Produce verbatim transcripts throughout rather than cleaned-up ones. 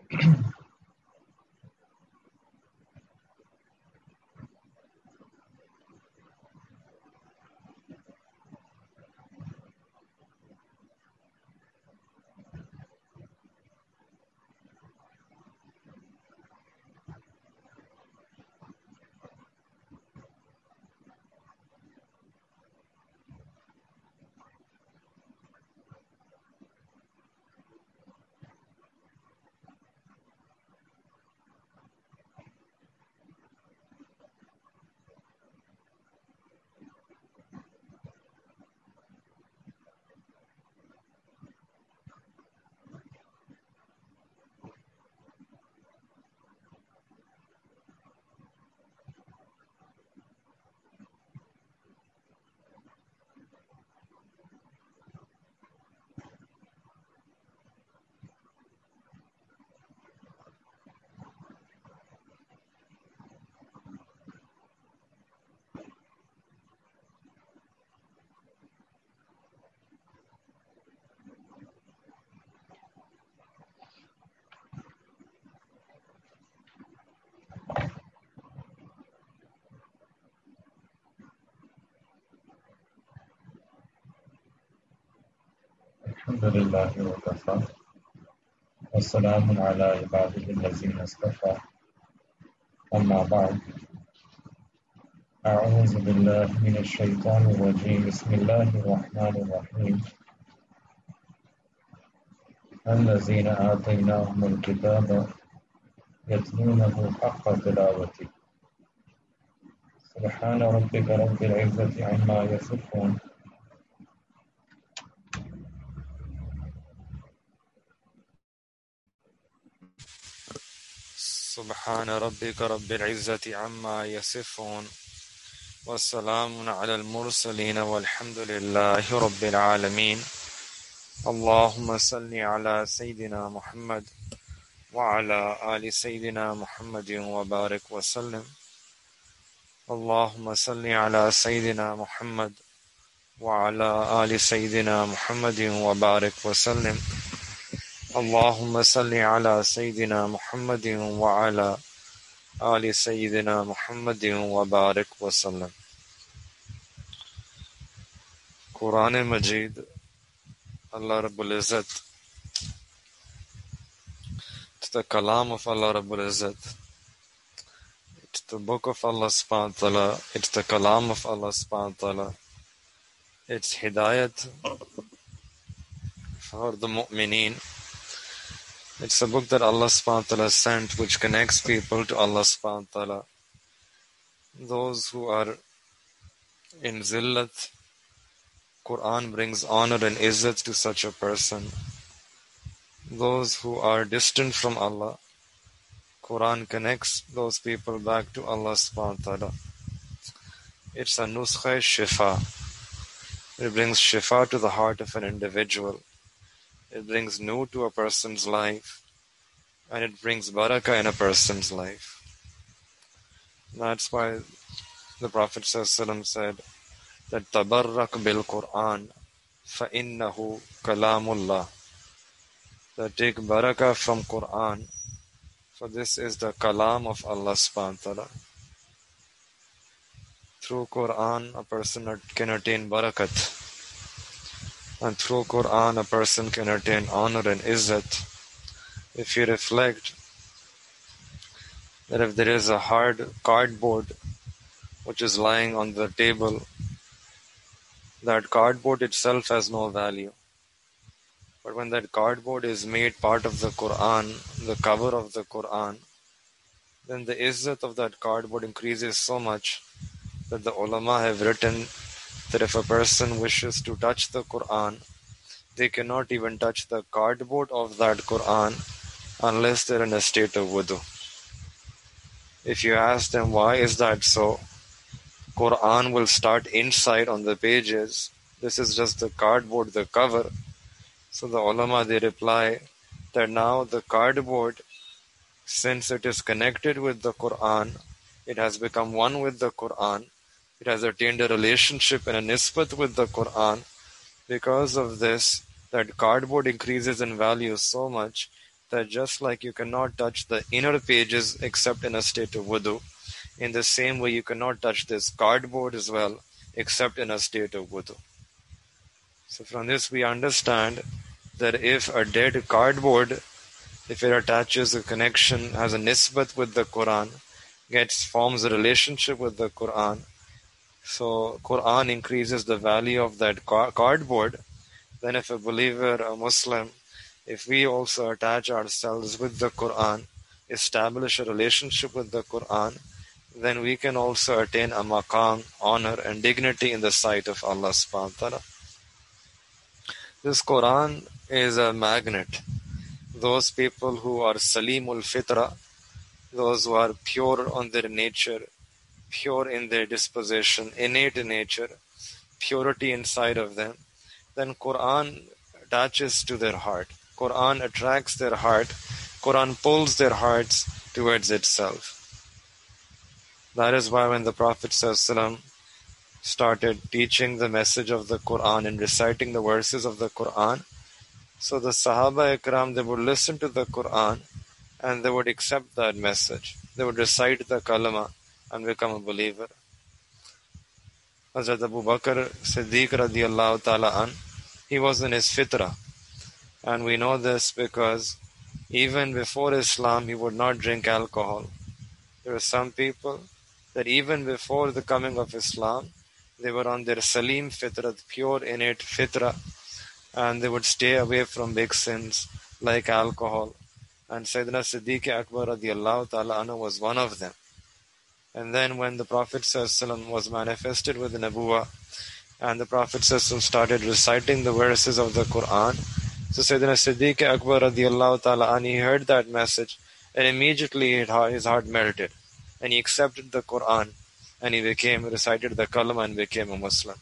الحمد لله وكفى والسلام على عباده الذين اصطفى أما بعد أعوذ بالله من الشيطان الرجيم بسم الله الرحمن الرحيم الذين آتيناهم الكتاب يتلونه حق تلاوته سبحان ربك رب العزة عما يصفون سبحان ربك رب العزة عما يصفون والسلام على المرسلين والحمد لله رب العالمين. اللهم صل على سيدنا محمد وعلى آل سيدنا محمد وبارك وسلم. اللهم صل على سيدنا محمد وعلى آل سيدنا محمد وبارك وسلم. اللهم صل على سيدنا محمد وعلى آل سيدنا محمد وبارك وسلم. Quran Majid, Allah Rabbul Izzat, it's the Kalam of Allah Rabbul Izzat. It's the book of Allah subhanahu wa ta'ala. It's the Kalam of Allah subhanahu wa ta'ala. It's Hidayat for the Mu'mineen. It's a book that Allah subhanahu wa ta'ala sent which connects people to Allah subhanahu wa ta'ala. Those who are in Zillat, Quran brings honor and izzat to such a person. Those who are distant from Allah, Quran connects those people back to Allah subhanahu wa ta'ala. It's a nuskha shifa. It brings shifa to the heart of an individual. It brings nur to a person's life. And it brings barakah in a person's life. That's why the Prophet ﷺ said that tabarrak bil Quran fa innahu kalamullah. That take barakah from Quran, for this is the kalam of Allah subhanahu wa ta'ala. Through Quran a person can attain barakat, and through Quran a person can attain honor and izzat. If you reflect that if there is a hard cardboard which is lying on the table, that cardboard itself has no value. But when that cardboard is made part of the Quran, the cover of the Quran, then the izzat of that cardboard increases so much that the ulama have written that if a person wishes to touch the Quran, they cannot even touch the cardboard of that Quran unless they're in a state of wudu. If you ask them why is that so, Quran will start inside on the pages. This is just the cardboard, the cover. So the ulama, they reply that now the cardboard, since it is connected with the Quran, it has become one with the Quran. It has attained a relationship and a nisbat with the Quran. Because of this, that cardboard increases in value so much that just like you cannot touch the inner pages except in a state of wudu, in the same way you cannot touch this cardboard as well except in a state of wudu. So from this we understand that if a dead cardboard, if it attaches a connection, has a nisbat with the Quran, gets forms a relationship with the Quran, so Quran increases the value of that car- cardboard, then if a believer, a Muslim, if we also attach ourselves with the Quran, establish a relationship with the Quran, then we can also attain a maqam, honor and dignity in the sight of Allah subhanahu wa ta'ala. This Quran is a magnet. Those people who are salimul fitra, those who are pure on their nature, pure in their disposition, innate nature, purity inside of them, then Quran attaches to their heart. Quran attracts their heart. Quran pulls their hearts towards itself. That is why when the Prophet ﷺ started teaching the message of the Quran and reciting the verses of the Quran, so the Sahaba Ikram, they would listen to the Quran and they would accept that message. They would recite the kalama and become a believer. Hazrat Abu Bakr Siddiq radiallahu ta'ala an, he was in his fitrah. And we know this because even before Islam, he would not drink alcohol. There were some people that even before the coming of Islam, they were on their salim fitrah, pure innate fitrah, and they would stay away from big sins like alcohol. And Sayyidina Siddiq Akbar radiallahu ta'ala anhu was one of them. And then when the Prophet ﷺ was manifested with the Nabuwa, and the Prophet ﷺ started reciting the verses of the Quran, so Sayyidina Siddiq Akbar radiallahu ta'ala anhu, he heard that message, and immediately his heart melted, and he accepted the Quran, and he became, recited the kalama and became a Muslim.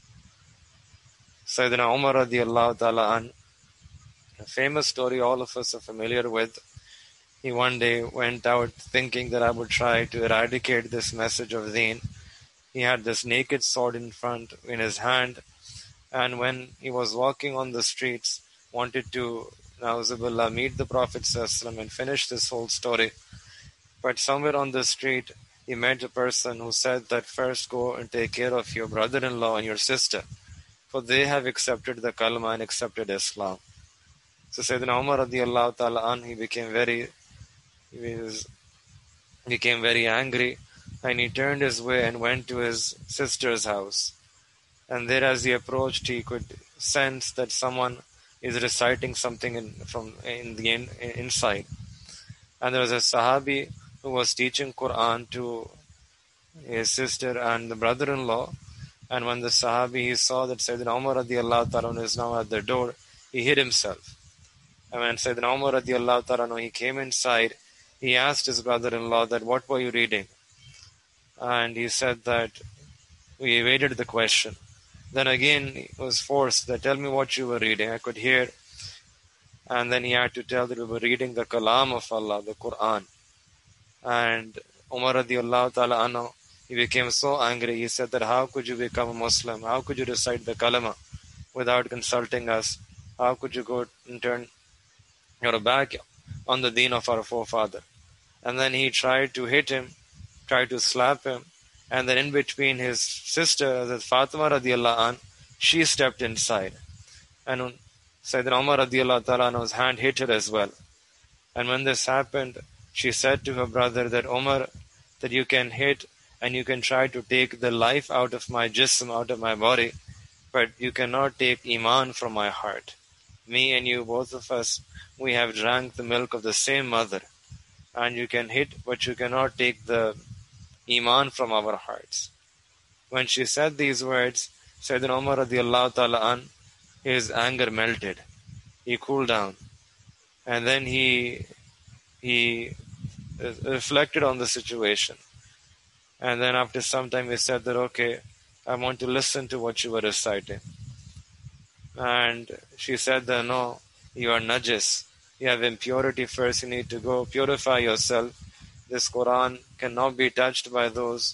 Sayyidina Umar radiallahu ta'ala anhu, a famous story all of us are familiar with. He one day went out thinking that I would try to eradicate this message of Deen. He had this naked sword in front, in his hand, and when he was walking on the streets, wanted to, na'uzubillah, meet the Prophet ﷺ and finish this whole story. But somewhere on the street, he met a person who said that first go and take care of your brother-in-law and your sister, for they have accepted the kalma and accepted Islam. So Sayyidina Umar radiallahu ta'ala an, he became very, he was, became very angry, and he turned his way and went to his sister's house. And there as he approached, he could sense that someone is reciting something in, from in the in, inside. And there was a Sahabi who was teaching Quran to his sister and the brother-in-law. And when the Sahabi, he saw that Sayyidina Umar radiallahu ta'ala is now at the door, he hid himself. And when Sayyidina Umar radiallahu ta'ala, he came inside, he asked his brother-in-law that, what were you reading? And he said that we evaded the question. Then again he was forced that, tell me what you were reading. I could hear. And then he had to tell that we were reading the Kalam of Allah, the Quran. And Umar radiallahu ta'ala anhu, he became so angry. He said that, how could you become a Muslim? How could you recite the Kalama without consulting us? How could you go and turn your back on the deen of our forefather? And then he tried to hit him, tried to slap him. And then in between his sister, Hazrat Fatima radiallahu anh, she stepped inside. And Sayyidina Umar radiallahu ta'ala anhu's hand hit her as well. And when this happened, she said to her brother that, Umar, that you can hit and you can try to take the life out of my jism, out of my body, but you cannot take iman from my heart. Me and you, both of us, we have drank the milk of the same mother. And you can hit, but you cannot take the iman from our hearts. When she said these words, Sayyidina Umar radiallahu ta'ala an, his anger melted. He cooled down. And then he he reflected on the situation. And then after some time he said that, okay, I want to listen to what you were reciting. And she said that, no, you are najis. You have impurity first. You need to go purify yourself. This Quran cannot be touched by those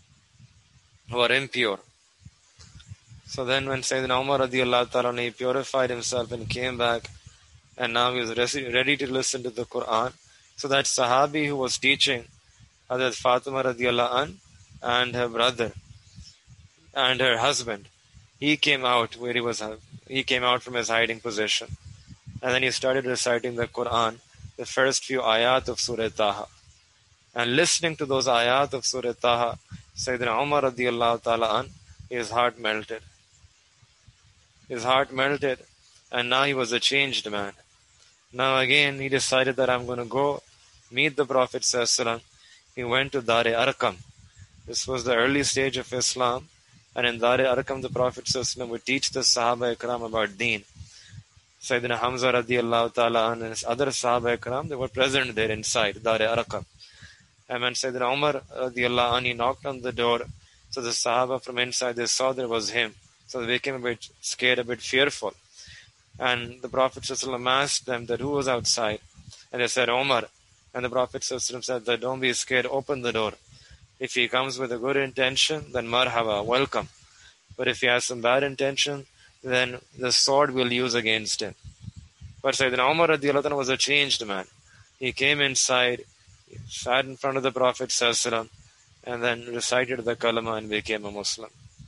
who are impure. So then when Sayyidina Umar radiallahu ta'ala, he purified himself and came back, and now he was ready to listen to the Quran. So that Sahabi who was teaching Hazrat Fatima radiallahu an and her brother and her husband, he came out where he was. He came out from his hiding position, and then he started reciting the Quran, the first few ayat of Surah Taha. And listening to those ayat of Surah Taha, Sayyidina Umar radiallahu ta'ala an, his heart melted. His heart melted, and now he was a changed man. Now again, he decided that I'm going to go meet the Prophet sallallahu alaihi wasallam. He went to Dar-e Arqam. This was the early stage of Islam, and in Dar-e Arqam, the Prophet sallallahu alaihi wasallam would teach the Sahaba Ikram about Deen. Sayyidina Hamza radiallahu ta'ala an and his other Sahaba Ikram, they were present there inside Dar-e Arqam. And when Sayyidina Umar radiallahu anh, he knocked on the door, so the Sahaba from inside, they saw there was him. So they became a bit scared, a bit fearful. And the Prophet ﷺ asked them that who was outside. And they said, Umar. And the Prophet ﷺ said that don't be scared, open the door. If he comes with a good intention, then marhaba, welcome. But if he has some bad intention, then the sword will use against him. But Sayyidina Umar radiallahu anh was a changed man. He came inside, he sat in front of the Prophet ﷺ, and then recited the kalama and became a Muslim.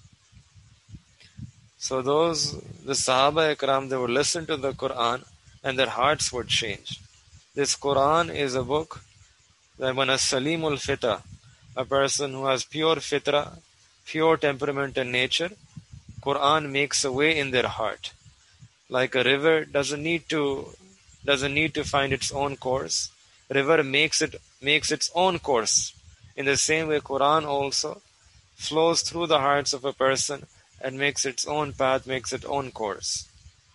So those, the Sahaba Ikram, they would listen to the Quran and their hearts would change. This Quran is a book that when a Salimul Fitra, a person who has pure fitra, pure temperament and nature, Quran makes a way in their heart. Like a river doesn't need to doesn't need to find its own course. River makes it makes its own course. In the same way, Quran also flows through the hearts of a person and makes its own path, makes its own course.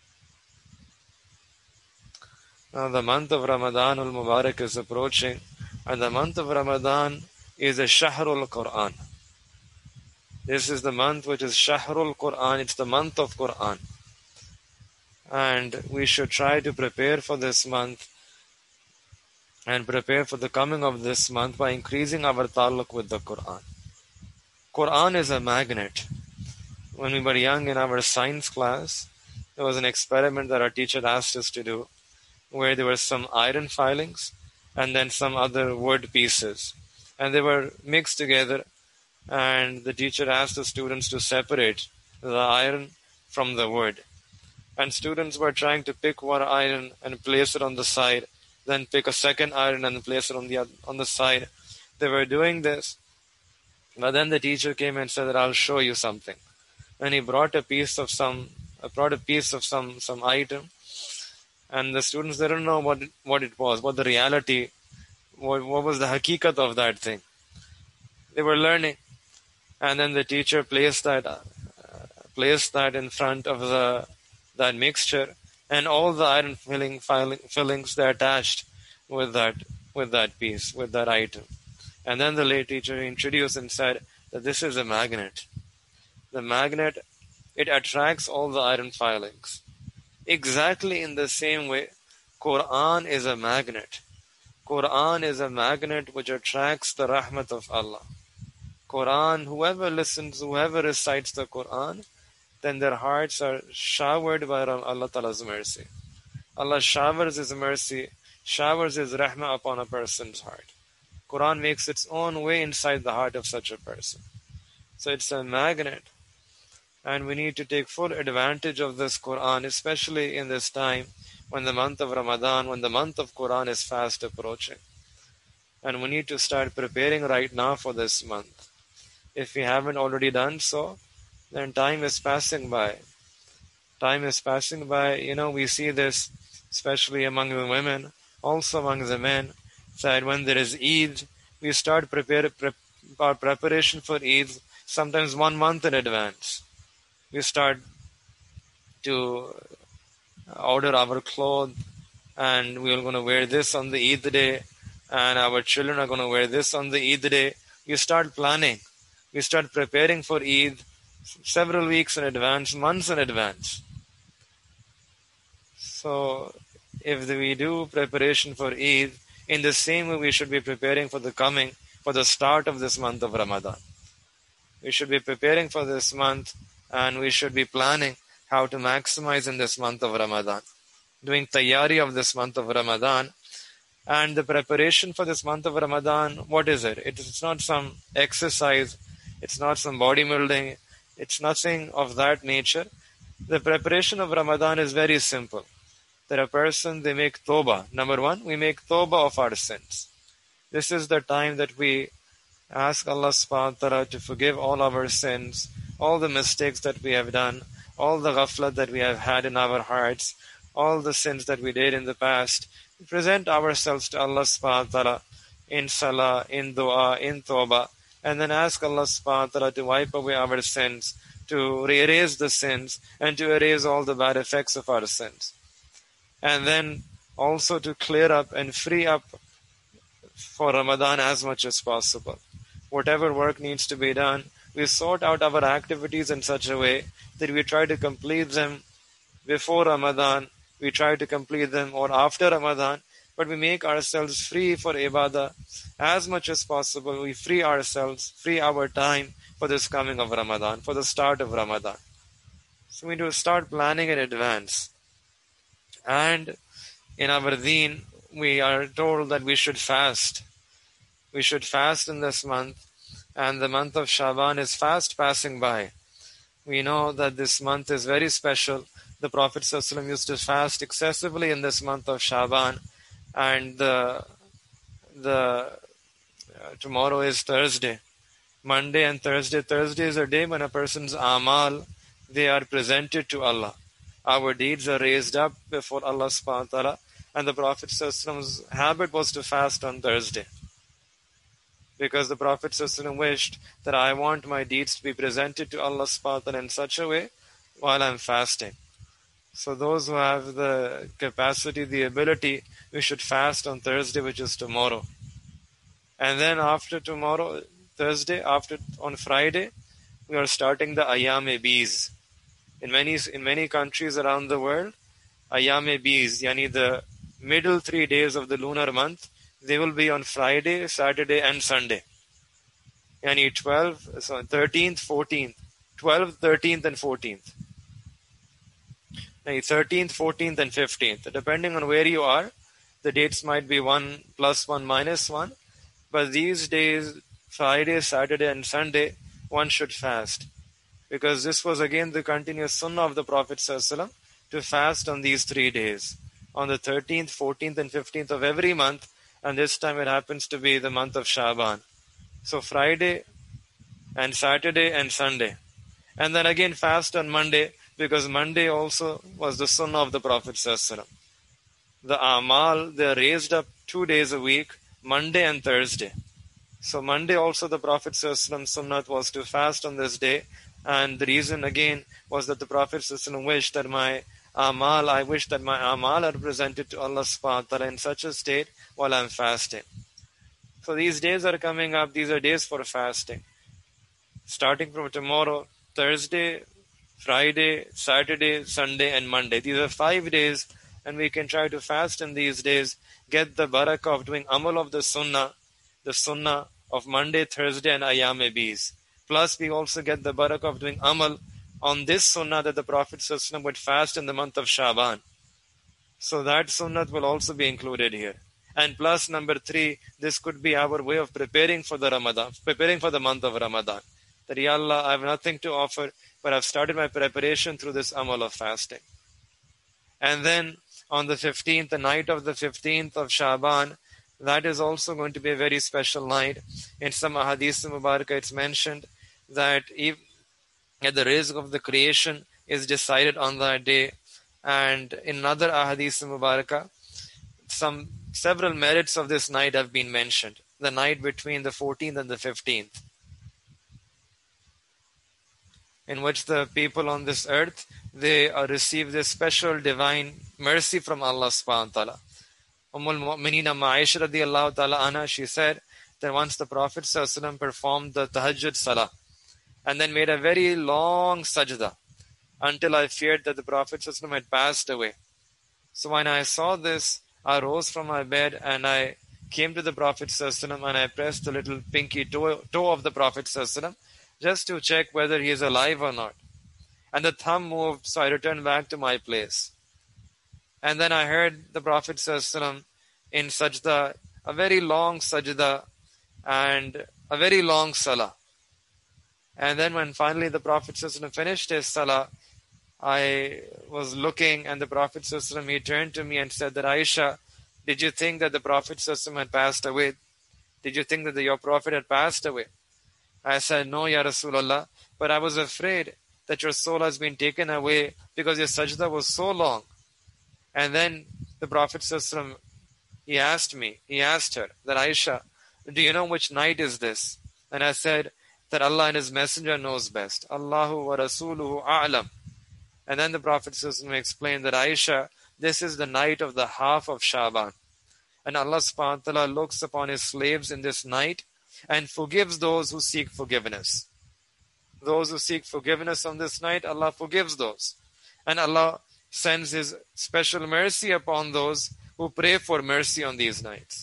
Now the month of Ramadan al-Mubarak is approaching, and the month of Ramadan is a Shahrul Quran. This is the month which is Shahrul Quran, it's the month of Quran. And we should try to prepare for this month and prepare for the coming of this month by increasing our taluk with the Quran. Quran is a magnet. When we were young in our science class, there was an experiment that our teacher asked us to do, where there were some iron filings and then some other wood pieces. And they were mixed together, and the teacher asked the students to separate the iron from the wood. And students were trying to pick one iron and place it on the side, then pick a second iron and place it on the other, on the side. They were doing this, but then the teacher came and said that I'll show you something. And he brought a piece of some, brought a piece of some, some item, and the students didn't know what it, what it was, what the reality, what, what was the hakikat of that thing. They were learning, and then the teacher placed that, uh, placed that in front of the that mixture, and all the iron filling, filling fillings they attached with that with that piece, with that item. And then the lay teacher introduced and said that this is a magnet. The magnet, it attracts all the iron filings. Exactly in the same way, Quran is a magnet. Quran is a magnet which attracts the rahmat of Allah. Quran, whoever listens, whoever recites the Quran, then their hearts are showered by Allah Ta'ala's mercy. Allah showers His mercy, showers His rahmah upon a person's heart. Quran makes its own way inside the heart of such a person. So it's a magnet. And we need to take full advantage of this Quran, especially in this time when the month of Ramadan, when the month of Quran is fast approaching. And we need to start preparing right now for this month. If we haven't already done so, then time is passing by. Time is passing by. You know, we see this especially among the women, also among the men, that when there is Eid, we start prepare, prep, our preparation for Eid sometimes one month in advance. We start to order our clothes, and we are going to wear this on the Eid day, and our children are going to wear this on the Eid day. We start planning. We start preparing for Eid several weeks in advance, months in advance. So, if we do preparation for Eid, in the same way we should be preparing for the coming, for the start of this month of Ramadan. We should be preparing for this month, and we should be planning how to maximize in this month of Ramadan. doing tayyari of this month of Ramadan. And the preparation for this month of Ramadan, what is it? It's not some exercise, it's not some bodybuilding, it's nothing of that nature. The preparation of Ramadan is very simple. That a person, they make tawbah. Number one, we make tawbah of our sins. This is the time that we ask Allah subhanahu wa ta'ala to forgive all our sins, all the mistakes that we have done, all the ghaflat that we have had in our hearts, all the sins that we did in the past. We present ourselves to Allah subhanahu wa ta'ala in salah, in dua, in tawbah, and then ask Allah subhanahu wa ta'ala to wipe away our sins, to erase the sins, and to erase all the bad effects of our sins. And then also to clear up and free up for Ramadan as much as possible. Whatever work needs to be done, we sort out our activities in such a way that we try to complete them before Ramadan, we try to complete them or after Ramadan, but we make ourselves free for ibadah as much as possible. We free ourselves, free our time for this coming of Ramadan, for the start of Ramadan. So we need to start planning in advance. And in our deen, we are told that we should fast. We should fast in this month, and the month of Shaban is fast passing by. We know that this month is very special. The Prophet ﷺ used to fast excessively in this month of Shaban, and the the uh, tomorrow is Thursday. Monday and Thursday. Thursday is a day when a person's amal, they are presented to Allah. Our deeds are raised up before Allah subhanahu wa ta'ala, and the Prophet ﷺ's habit was to fast on Thursday. Because the Prophet ﷺ wished that I want my deeds to be presented to Allah subhanahu wa ta'ala in such a way while I'm fasting. So those who have the capacity, the ability, we should fast on Thursday, which is tomorrow. And then after tomorrow, Thursday, after on Friday, we are starting the Ayyam-e-Beez. In many in many countries around the world, Ayyam-e-Beez, yani the middle three days of the lunar month, they will be on Friday, Saturday, and Sunday. Yani twelve, so thirteenth, fourteenth, twelfth, thirteenth, and fourteenth. Yani thirteenth, fourteenth, and fifteenth. Depending on where you are, the dates might be one plus one minus one. But these days, Friday, Saturday, and Sunday, one should fast. Because this was again the continuous sunnah of the Prophet ﷺ to fast on these three days. On the thirteenth, fourteenth, and fifteenth of every month, and this time it happens to be the month of Shaban. So Friday and Saturday and Sunday. And then again fast on Monday, because Monday also was the sunnah of the Prophet ﷺ. The amal, they are raised up two days a week, Monday and Thursday. So Monday also the Prophet ﷺ sunnah was to fast on this day. And the reason again was that the Prophet ﷺ wished that my amal, I wish that my amal are presented to Allah subhanahu wa ta'ala in such a state while I'm fasting. So these days are coming up, these are days for fasting. Starting from tomorrow, Thursday, Friday, Saturday, Sunday, and Monday. These are five days, and we can try to fast in these days, get the barakah of doing amal of the sunnah, the sunnah of Monday, Thursday, and Ayyam-e-Beez. Plus, we also get the barakah of doing amal on this sunnah that the Prophet ﷺ would fast in the month of Shaban. So that sunnah will also be included here. And plus, number three, this could be our way of preparing for the Ramadan, preparing for the month of Ramadan. That, Ya Allah, I have nothing to offer, but I've started my preparation through this amal of fasting. And then on the fifteenth, the night of the fifteenth of Shaban, that is also going to be a very special night. In some ahadith mubarakah, it's mentioned that if, that the rizq of the creation is decided on that day. And in another ahadith mubarakah, some several merits of this night have been mentioned. The night between the fourteenth and the fifteenth, in which the people on this earth, they uh, receive this special divine mercy from Allah subhanahu wa ta'ala. Ummul Mu'mineen Aisha radiyallahu ta'ala anha, she said that once the Prophet sallallahu alaihi wasallam performed the tahajjud salah and then made a very long sajda until I feared that the Prophet sallallahu alaihi wasallam had passed away. So when I saw this, I rose from my bed and I came to the Prophet sallallahu alaihi wasallam and I pressed the little pinky toe, toe of the Prophet sallallahu alaihi wasallam just to check whether he is alive or not. And the thumb moved, so I returned back to my place. And then I heard the Prophet ﷺ in sajda, a very long sajda and a very long salah. And then when finally the Prophet ﷺ finished his salah, I was looking, and the Prophet ﷺ, he turned to me and said that, Aisha, did you think that the Prophet ﷺ had passed away? Did you think that the, your Prophet had passed away? I said, no, Ya Rasulullah, but I was afraid that your soul has been taken away because your sajda was so long. And then the Prophet ﷺ, he asked me, he asked her, that Aisha, do you know which night is this? And I said that Allah and His Messenger knows best. Allahu wa Rasuluhu a'lam. And then the Prophet ﷺ explained that, Aisha, this is the night of the half of Shaban. And Allah subhanahu wa ta'ala looks upon His slaves in this night and forgives those who seek forgiveness. Those who seek forgiveness on this night, Allah forgives those. And Allah sends His special mercy upon those who pray for mercy on these nights.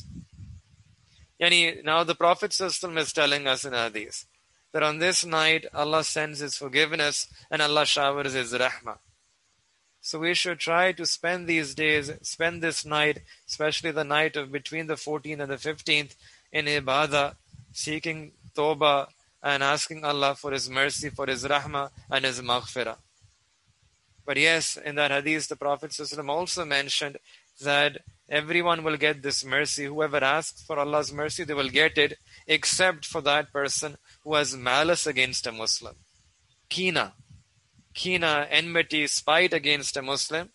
Yani, now the Prophet ﷺ is telling us in Hadith that on this night Allah sends His forgiveness and Allah showers His rahmah. So we should try to spend these days, spend this night, especially the night of between the fourteenth and the fifteenth, in ibadah, seeking tawbah and asking Allah for His mercy, for His rahmah and His maghfirah. But yes, in that hadith, the Prophet ﷺ also mentioned that everyone will get this mercy. Whoever asks for Allah's mercy, they will get it, except for that person who has malice against a Muslim. Kina. Kina, enmity, spite against a Muslim.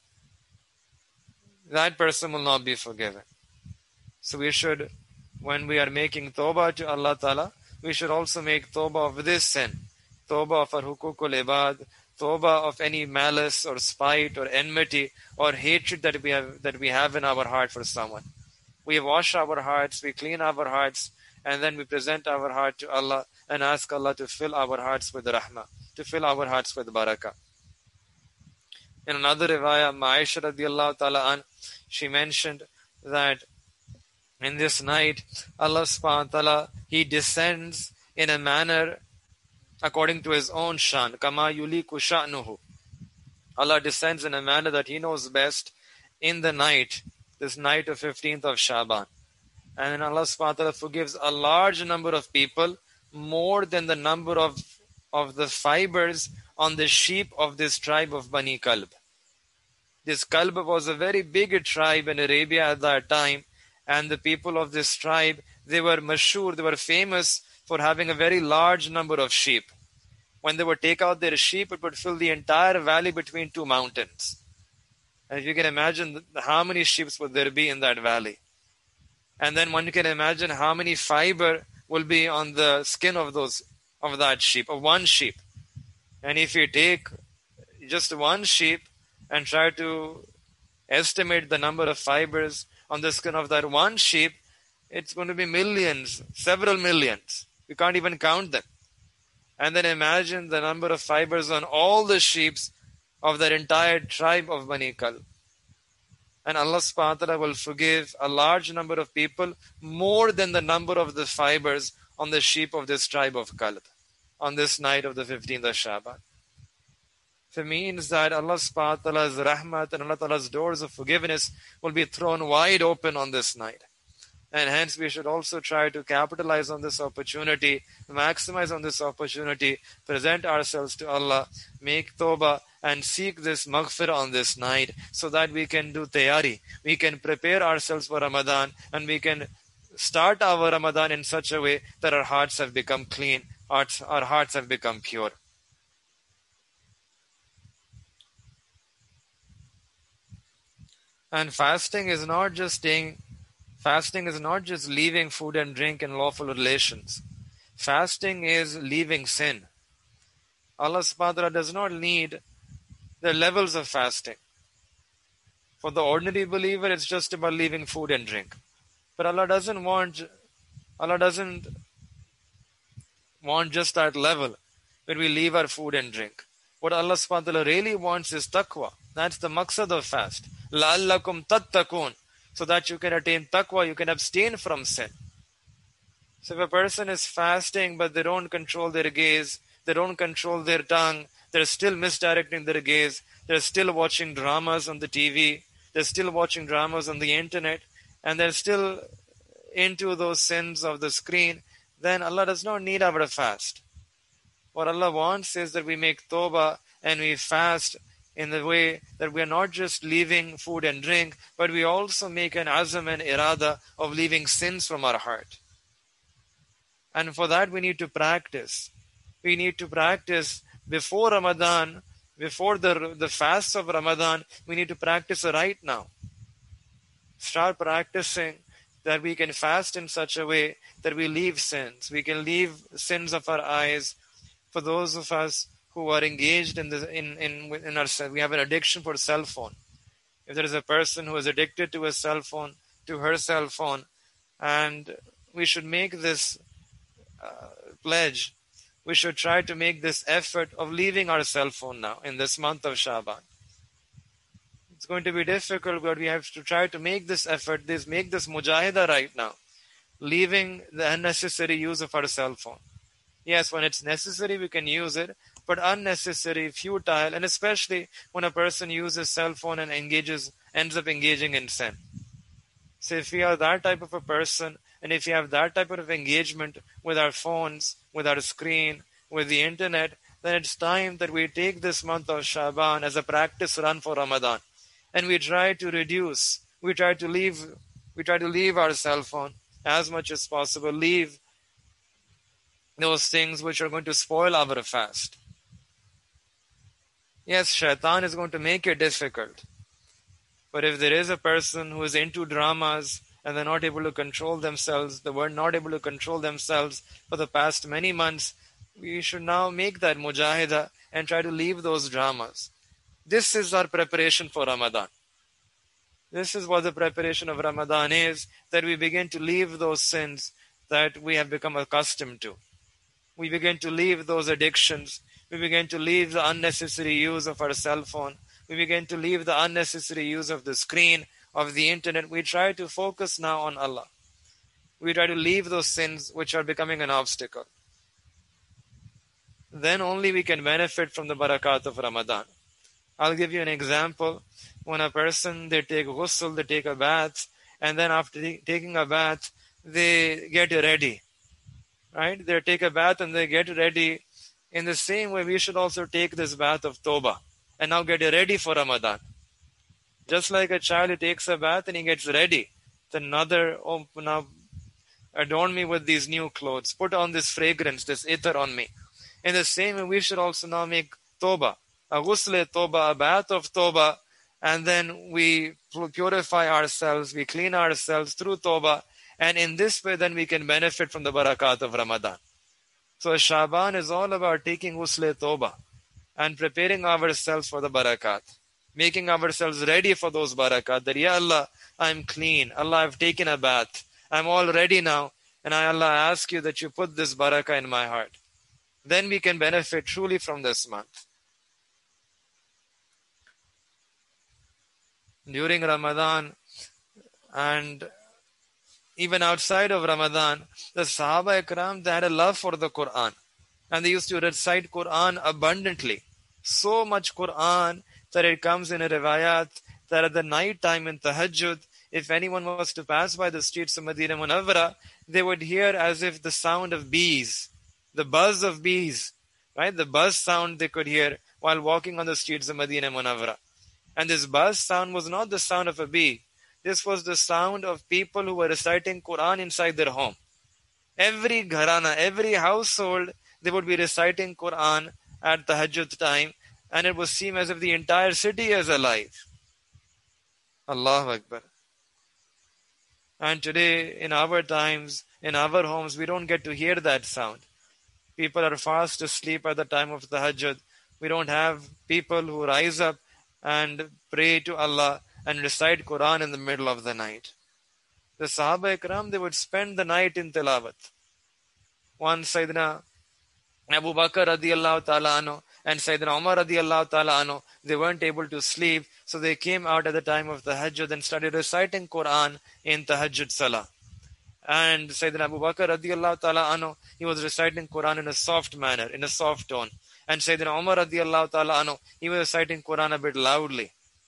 That person will not be forgiven. So we should, when we are making tawbah to Allah Ta'ala, we should also make tawbah of this sin. Tawbah of our hukukul ibad, tawbah of any malice or spite or enmity or hatred that we have that we have in our heart for someone. We wash our hearts, we clean our hearts, and then we present our heart to Allah and ask Allah to fill our hearts with rahmah, to fill our hearts with barakah. In another riwayah, Aisha radiallahu ta'ala an, she mentioned that in this night, Allah subhanahu wa ta'ala, He descends in a manner according to His own shan, kama yuliku sha'nuhu. Allah descends in a manner that He knows best in the night, this night of fifteenth of Shaban. And then Allah subhanahu wa ta'ala forgives a large number of people, more than the number of, of the fibers on the sheep of this tribe of Bani Kalb. This Kalb was a very big tribe in Arabia at that time, and the people of this tribe, they were mashhur, they were famous for having a very large number of sheep. When they would take out their sheep, it would fill the entire valley between two mountains. And if you can imagine how many sheep would there be in that valley. And then one can imagine how many fiber will be on the skin of those of that sheep, of one sheep. And if you take just one sheep and try to estimate the number of fibers on the skin of that one sheep, it's going to be millions, several millions. We can't even count them. And then imagine the number of fibers on all the sheep of that entire tribe of Bani Kalb. And Allah subhanahu wa ta'ala will forgive a large number of people more than the number of the fibers on the sheep of this tribe of Kalb on this night of the fifteenth of Shaban. It means that Allah subhanahu wa ta'ala's rahmat and Allah ta'ala's doors of forgiveness will be thrown wide open on this night. And hence we should also try to capitalize on this opportunity, maximize on this opportunity, present ourselves to Allah, make tawbah, and seek this maghfirah on this night so that we can do tayari. We can prepare ourselves for Ramadan and we can start our Ramadan in such a way that our hearts have become clean, our, our hearts have become pure. And fasting is not just staying Fasting is not just leaving food and drink and lawful relations. Fasting is leaving sin. Allah subhanahu wa ta'ala does not need the levels of fasting. For the ordinary believer, it's just about leaving food and drink. But Allah doesn't want, Allah doesn't want just that level where we leave our food and drink. What Allah subhanahu wa ta'ala really wants is taqwa. That's the maqsad of fast. لَعَلَّكُمْ تَتَّقُونَ. So that you can attain taqwa, you can abstain from sin. So if a person is fasting but they don't control their gaze, they don't control their tongue, they're still misdirecting their gaze, they're still watching dramas on the T V, they're still watching dramas on the internet, and they're still into those sins of the screen, then Allah does not need our fast. What Allah wants is that we make tawbah and we fast in the way that we are not just leaving food and drink, but we also make an azam and irada of leaving sins from our heart. And for that we need to practice. We need to practice before Ramadan, before the, the fast of Ramadan, we need to practice right now. Start practicing that we can fast in such a way that we leave sins. We can leave sins of our eyes. For those of us who are engaged in the in in in our, we have an addiction for cell phone. If there is a person who is addicted to a cell phone, to her cell phone, and we should make this uh, pledge. We should try to make this effort of leaving our cell phone now in this month of Shaban. It's going to be difficult, but we have to try to make this effort, this make this mujahida right now, leaving the unnecessary use of our cell phone. Yes, when it's necessary, we can use it, but unnecessary, futile, and especially when a person uses cell phone and engages, ends up engaging in sin. So if we are that type of a person, and if we have that type of engagement with our phones, with our screen, with the internet, then it's time that we take this month of Shaban as a practice run for Ramadan. And we try to reduce, we try to leave, we try to leave our cell phone as much as possible, leave those things which are going to spoil our fast. Yes, shaitan is going to make it difficult. But if there is a person who is into dramas and they're not able to control themselves, they were not able to control themselves for the past many months, we should now make that mujahida and try to leave those dramas. This is our preparation for Ramadan. This is what the preparation of Ramadan is, that we begin to leave those sins that we have become accustomed to. We begin to leave those addictions. We begin to leave the unnecessary use of our cell phone. We begin to leave the unnecessary use of the screen, of the internet. We try to focus now on Allah. We try to leave those sins which are becoming an obstacle. Then only we can benefit from the barakat of Ramadan. I'll give you an example. When a person, they take ghusl, they take a bath, and then after t- taking a bath, they get ready. Right? They take a bath and they get ready. In the same way, we should also take this bath of Tawbah and now get ready for Ramadan. Just like a child, he takes a bath and he gets ready. Then another, oh, now adorn me with these new clothes. Put on this fragrance, this ether on me. In the same way, we should also now make Tawbah, a ghusl Tawbah, a bath of Tawbah, and then we purify ourselves, we clean ourselves through Tawbah, and in this way then we can benefit from the barakat of Ramadan. So Shaban is all about taking ghusl Tawbah and preparing ourselves for the barakat, making ourselves ready for those barakat, that Ya Allah, I'm clean, Allah, I've taken a bath, I'm all ready now, and I, Allah, ask you that you put this barakah in my heart. Then we can benefit truly from this month. During Ramadan and even outside of Ramadan, the Sahaba Ikram, they had a love for the Quran. And they used to recite Quran abundantly. So much Quran that it comes in a riwayat that at the night time in Tahajjud, if anyone was to pass by the streets of Madinah Munawwara, they would hear as if the sound of bees, the buzz of bees, right? The buzz sound they could hear while walking on the streets of Madinah Munawwara. And this buzz sound was not the sound of a bee. This was the sound of people who were reciting Quran inside their home. Every gharana, every household, they would be reciting Quran at Tahajjud time, and it would seem as if the entire city is alive. Allahu Akbar. And today, in our times, in our homes, we don't get to hear that sound. People are fast asleep at the time of Tahajjud. We don't have people who rise up and pray to Allah and recite Quran in the middle of the night. The Sahaba Ikram, they would spend the night in tilawat. Once Sayyidina Abu Bakr radiallahu ta'ala anhu and Sayyidina Umar radiallahu ta'ala anhu, they weren't able to sleep, so they came out at the time of Tahajjud and started reciting Quran in Tahajjud Salah. And Sayyidina Abu Bakr radiallahu ta'ala anhu, he was reciting Quran in a soft manner, in a soft tone. And Sayyidina Umar radiallahu ta'ala anhu, he was reciting Quran a bit loudly.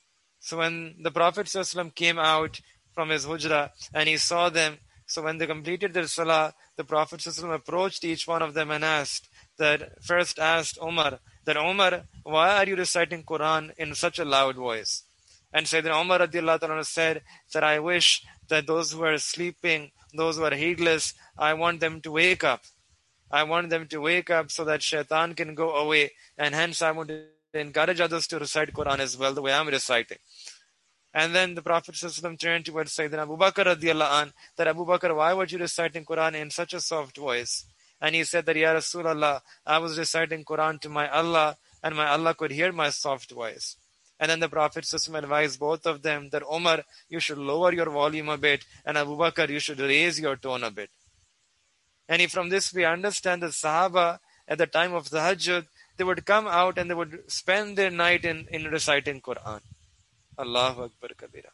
So when the Prophet ﷺ came out from his hujra and he saw them, so when they completed their salah, the Prophet ﷺ approached each one of them and asked, that first asked Umar, that Umar, why are you reciting Quran in such a loud voice? And Sayyidina Umar radiallahu ta'ala said that I wish that those who are sleeping, those who are heedless, I want them to wake up. I want them to wake up so that shaitan can go away, and hence I want to encourage others to recite Quran as well the way I'm reciting. And then the Prophet ﷺ turned towards Sayyidina Abu Bakr radiallahu anh, that Abu Bakr, why were you reciting Quran in such a soft voice? And he said that, Ya Rasulallah, I was reciting Quran to my Allah, and my Allah could hear my soft voice. And then the Prophet ﷺ advised both of them that, Umar, you should lower your volume a bit, and Abu Bakr, you should raise your tone a bit. And if from this we understand that Sahaba, at the time of Tahajjud, they would come out and they would spend their night in, in reciting Quran. Allahu Akbar Kabira.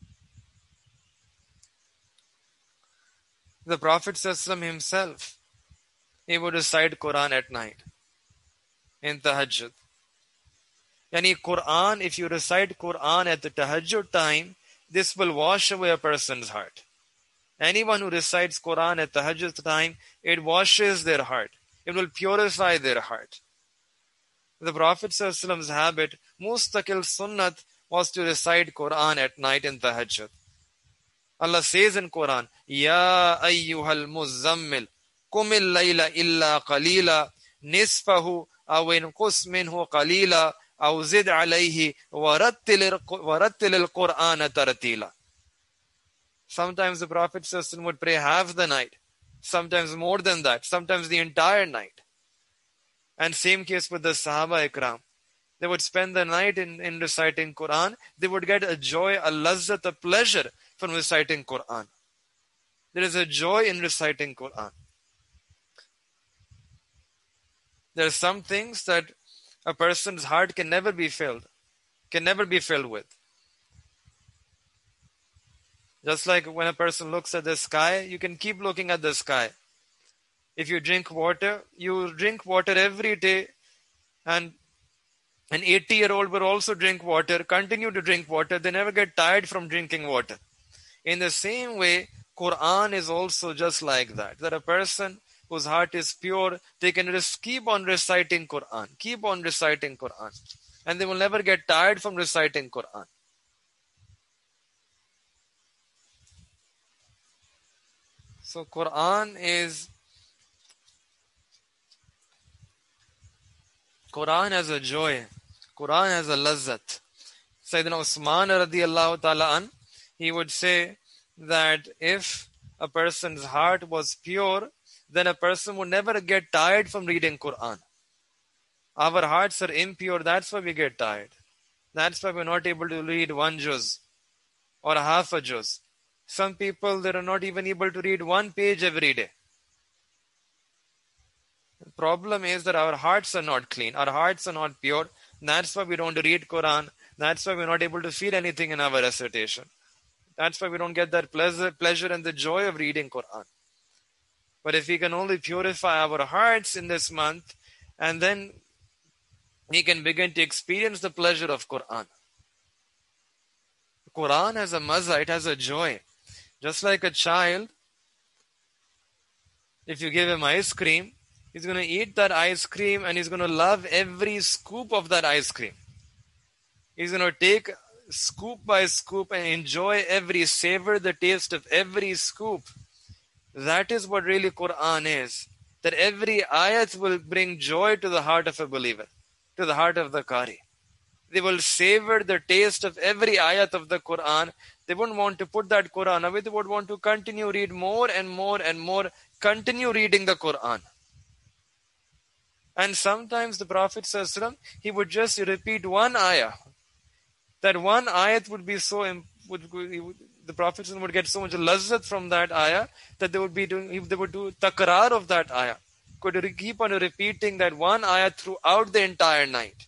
The Prophet ﷺ himself, he would recite Quran at night in Tahajjud. Yani Quran, if you recite Quran at the Tahajjud time, this will wash away a person's heart. Anyone who recites Quran at Tahajjud time, it washes their heart. It will purify their heart. The Prophet ﷺ's habit, mustaqil sunnat, was to recite Quran at night in Tahajjud. Allah says in Quran, Ya ayyuhal muzammil, kumil layla illa qalila, nisfahu aw inqus minhu qalila, aw zid alayhi, warattil al-Qur'ana tartila. Sometimes the Prophet ﷺ would pray half the night, sometimes more than that, sometimes the entire night. And same case with the Sahaba Ikram. They would spend the night in, in reciting Quran. They would get a joy, a lazzat, a pleasure from reciting Quran. There is a joy in reciting Quran. There are some things that a person's heart can never be filled, can never be filled with. Just like when a person looks at the sky, you can keep looking at the sky. If you drink water, you drink water every day, and an eighty-year-old will also drink water, continue to drink water. They never get tired from drinking water. In the same way, Quran is also just like that. That a person whose heart is pure, they can just keep on reciting Quran, keep on reciting Quran, and they will never get tired from reciting Quran. So Quran is, Quran has a joy, Quran has a lazzat. Sayyidina Usman radiallahu ta'ala an, he would say that if a person's heart was pure, then a person would never get tired from reading Quran. Our hearts are impure, that's why we get tired. That's why we're not able to read one juz or half a juz. Some people, they are not even able to read one page every day. The problem is that our hearts are not clean. Our hearts are not pure. That's why we don't read Quran. That's why we're not able to feel anything in our recitation. That's why we don't get that pleasure, pleasure and the joy of reading Quran. But if we can only purify our hearts in this month, and then we can begin to experience the pleasure of Quran. Quran has a mazza, it has a joy. Just like a child, if you give him ice cream, he's going to eat that ice cream and he's going to love every scoop of that ice cream. He's going to take scoop by scoop and enjoy every savor, the taste of every scoop. That is what really Quran is. That every ayat will bring joy to the heart of a believer, to the heart of the Qari. They will savor the taste of every ayat of the Quran. They wouldn't want to put that Quran away. They would want to continue read more and more and more. Continue reading the Quran. And sometimes the Prophet ﷺ, he would just repeat one ayah. That one ayat would be so, would, would, the Prophet ﷺ would get so much lazzat from that ayah that they would be doing, they would do takrar of that ayah. Could keep on repeating that one ayah throughout the entire night.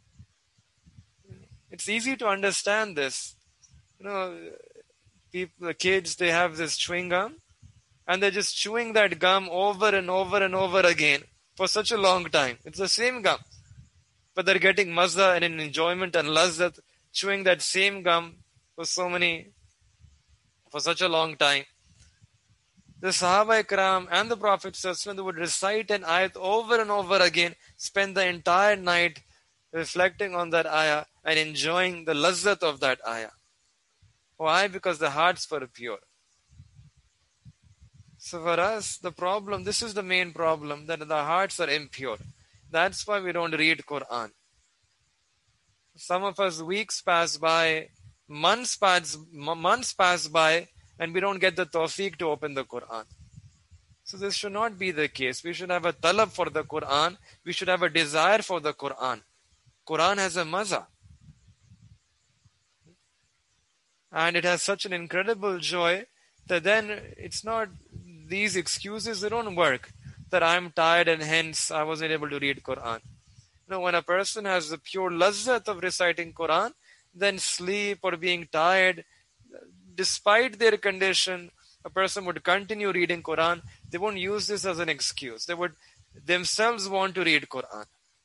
It's easy to understand this. You know, people, the kids, they have this chewing gum, and they're just chewing that gum over and over and over again for such a long time. It's the same gum, but they're getting mazza and an enjoyment and lazzat chewing that same gum for so many, for such a long time. The Sahaba Ikram and the Prophet ﷺ, they would recite an ayat over and over again, spend the entire night reflecting on that ayah and enjoying the lazzat of that ayah. Why? Because the hearts were pure. So for us, the problem, this is the main problem, that the hearts are impure. That's why we don't read Quran. Some of us, weeks pass by, months pass, months pass by, and we don't get the tawfiq to open the Quran. So this should not be the case. We should have a talab for the Quran. We should have a desire for the Quran. Quran has a maza. And it has such an incredible joy that then it's not, these excuses, they don't work. That I'm tired and hence I wasn't able to read Quran. No, when a person has the pure lazzat of reciting Quran, then sleep or being tired, despite their condition, a person would continue reading Quran. They won't use this as an excuse. They would themselves want to read Quran.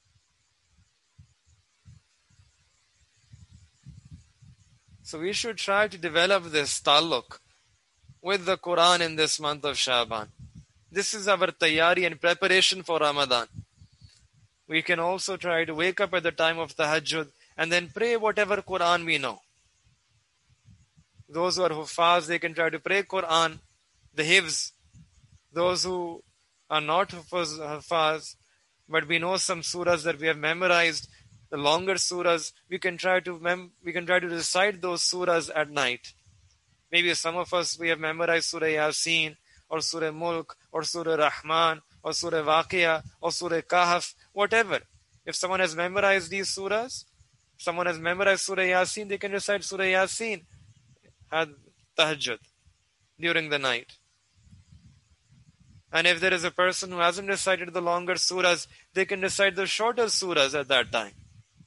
So we should try to develop this taluk with the Quran in this month of Shaban. This is our tayyari and preparation for Ramadan. We can also try to wake up at the time of tahajjud and then pray whatever Quran we know. Those who are huffaz, they can try to pray Quran, the hifz. Those who are not huffaz, but we know some surahs that we have memorized, the longer surahs, we can try to mem- we can try to recite those surahs at night. Maybe some of us, we have memorized Surah Yasin, or Surah Mulk, or Surah Rahman, or Surah Waqia, or Surah Kahf, whatever. If someone has memorized these surahs, someone has memorized Surah Yasin, they can recite Surah Yasin at tahajjud during the night. And if there is a person who hasn't recited the longer surahs, they can recite the shorter surahs at that time.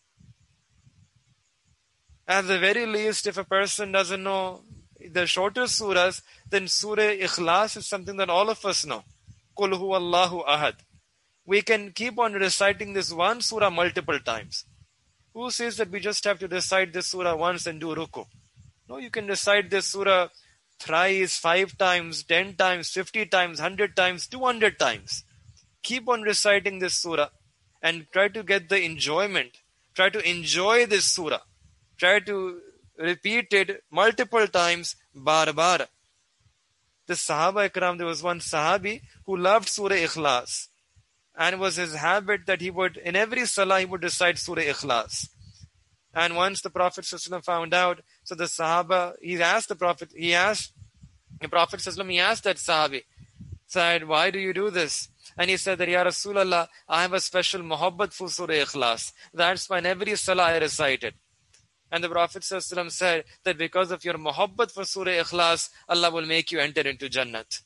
At the very least, if a person doesn't know the shorter surahs, then Surah Ikhlas is something that all of us know. Qul huwallahu ahad. We can keep on reciting this one surah multiple times. Who says that we just have to recite this surah once and do ruku? No, you can recite this surah thrice, five times, ten times, fifty times, hundred times, two hundred times. Keep on reciting this surah and try to get the enjoyment. Try to enjoy this surah. Try to repeat it multiple times, bar bar. The Sahaba Ikram, there was one Sahabi who loved Surah Ikhlas. And it was his habit that he would, in every salah, he would recite Surah Ikhlas. And once the Prophet ﷺ found out, so the Sahaba, he asked the Prophet, he asked, the Prophet ﷺ, he asked that Sahabi, said, why do you do this? And he said that, Ya Rasulallah, I have a special muhabbat for Surah Ikhlas. That's why in every salah I recite it. And the Prophet ﷺ said that because of your muhabbat for Surah Ikhlas, Allah will make you enter into Jannat.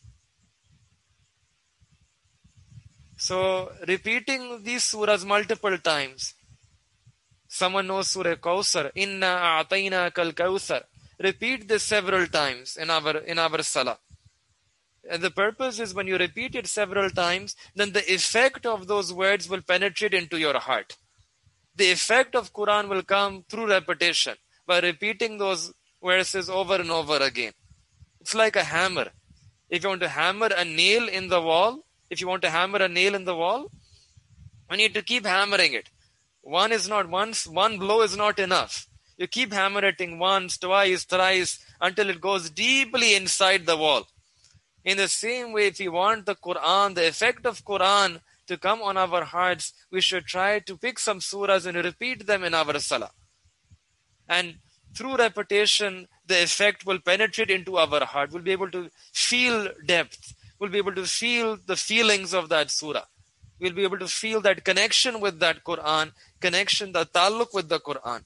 So, repeating these surahs multiple times. Someone knows Surah Kawthar. Inna a'tayna kal Kawthar. Repeat this several times in our, in our salah. And the purpose is when you repeat it several times, then the effect of those words will penetrate into your heart. The effect of Quran will come through repetition, by repeating those verses over and over again. It's like a hammer. If you want to hammer a nail in the wall, if you want to hammer a nail in the wall, you need to keep hammering it. One is not once, one blow is not enough. You keep hammering it once, twice, thrice, until it goes deeply inside the wall. In the same way, if we want the Quran, the effect of Quran to come on our hearts, we should try to pick some surahs and repeat them in our salah. And through repetition, the effect will penetrate into our heart. We'll be able to feel depth. We'll be able to feel the feelings of that surah. We'll be able to feel that connection with that Quran, connection, the taluk with the Quran.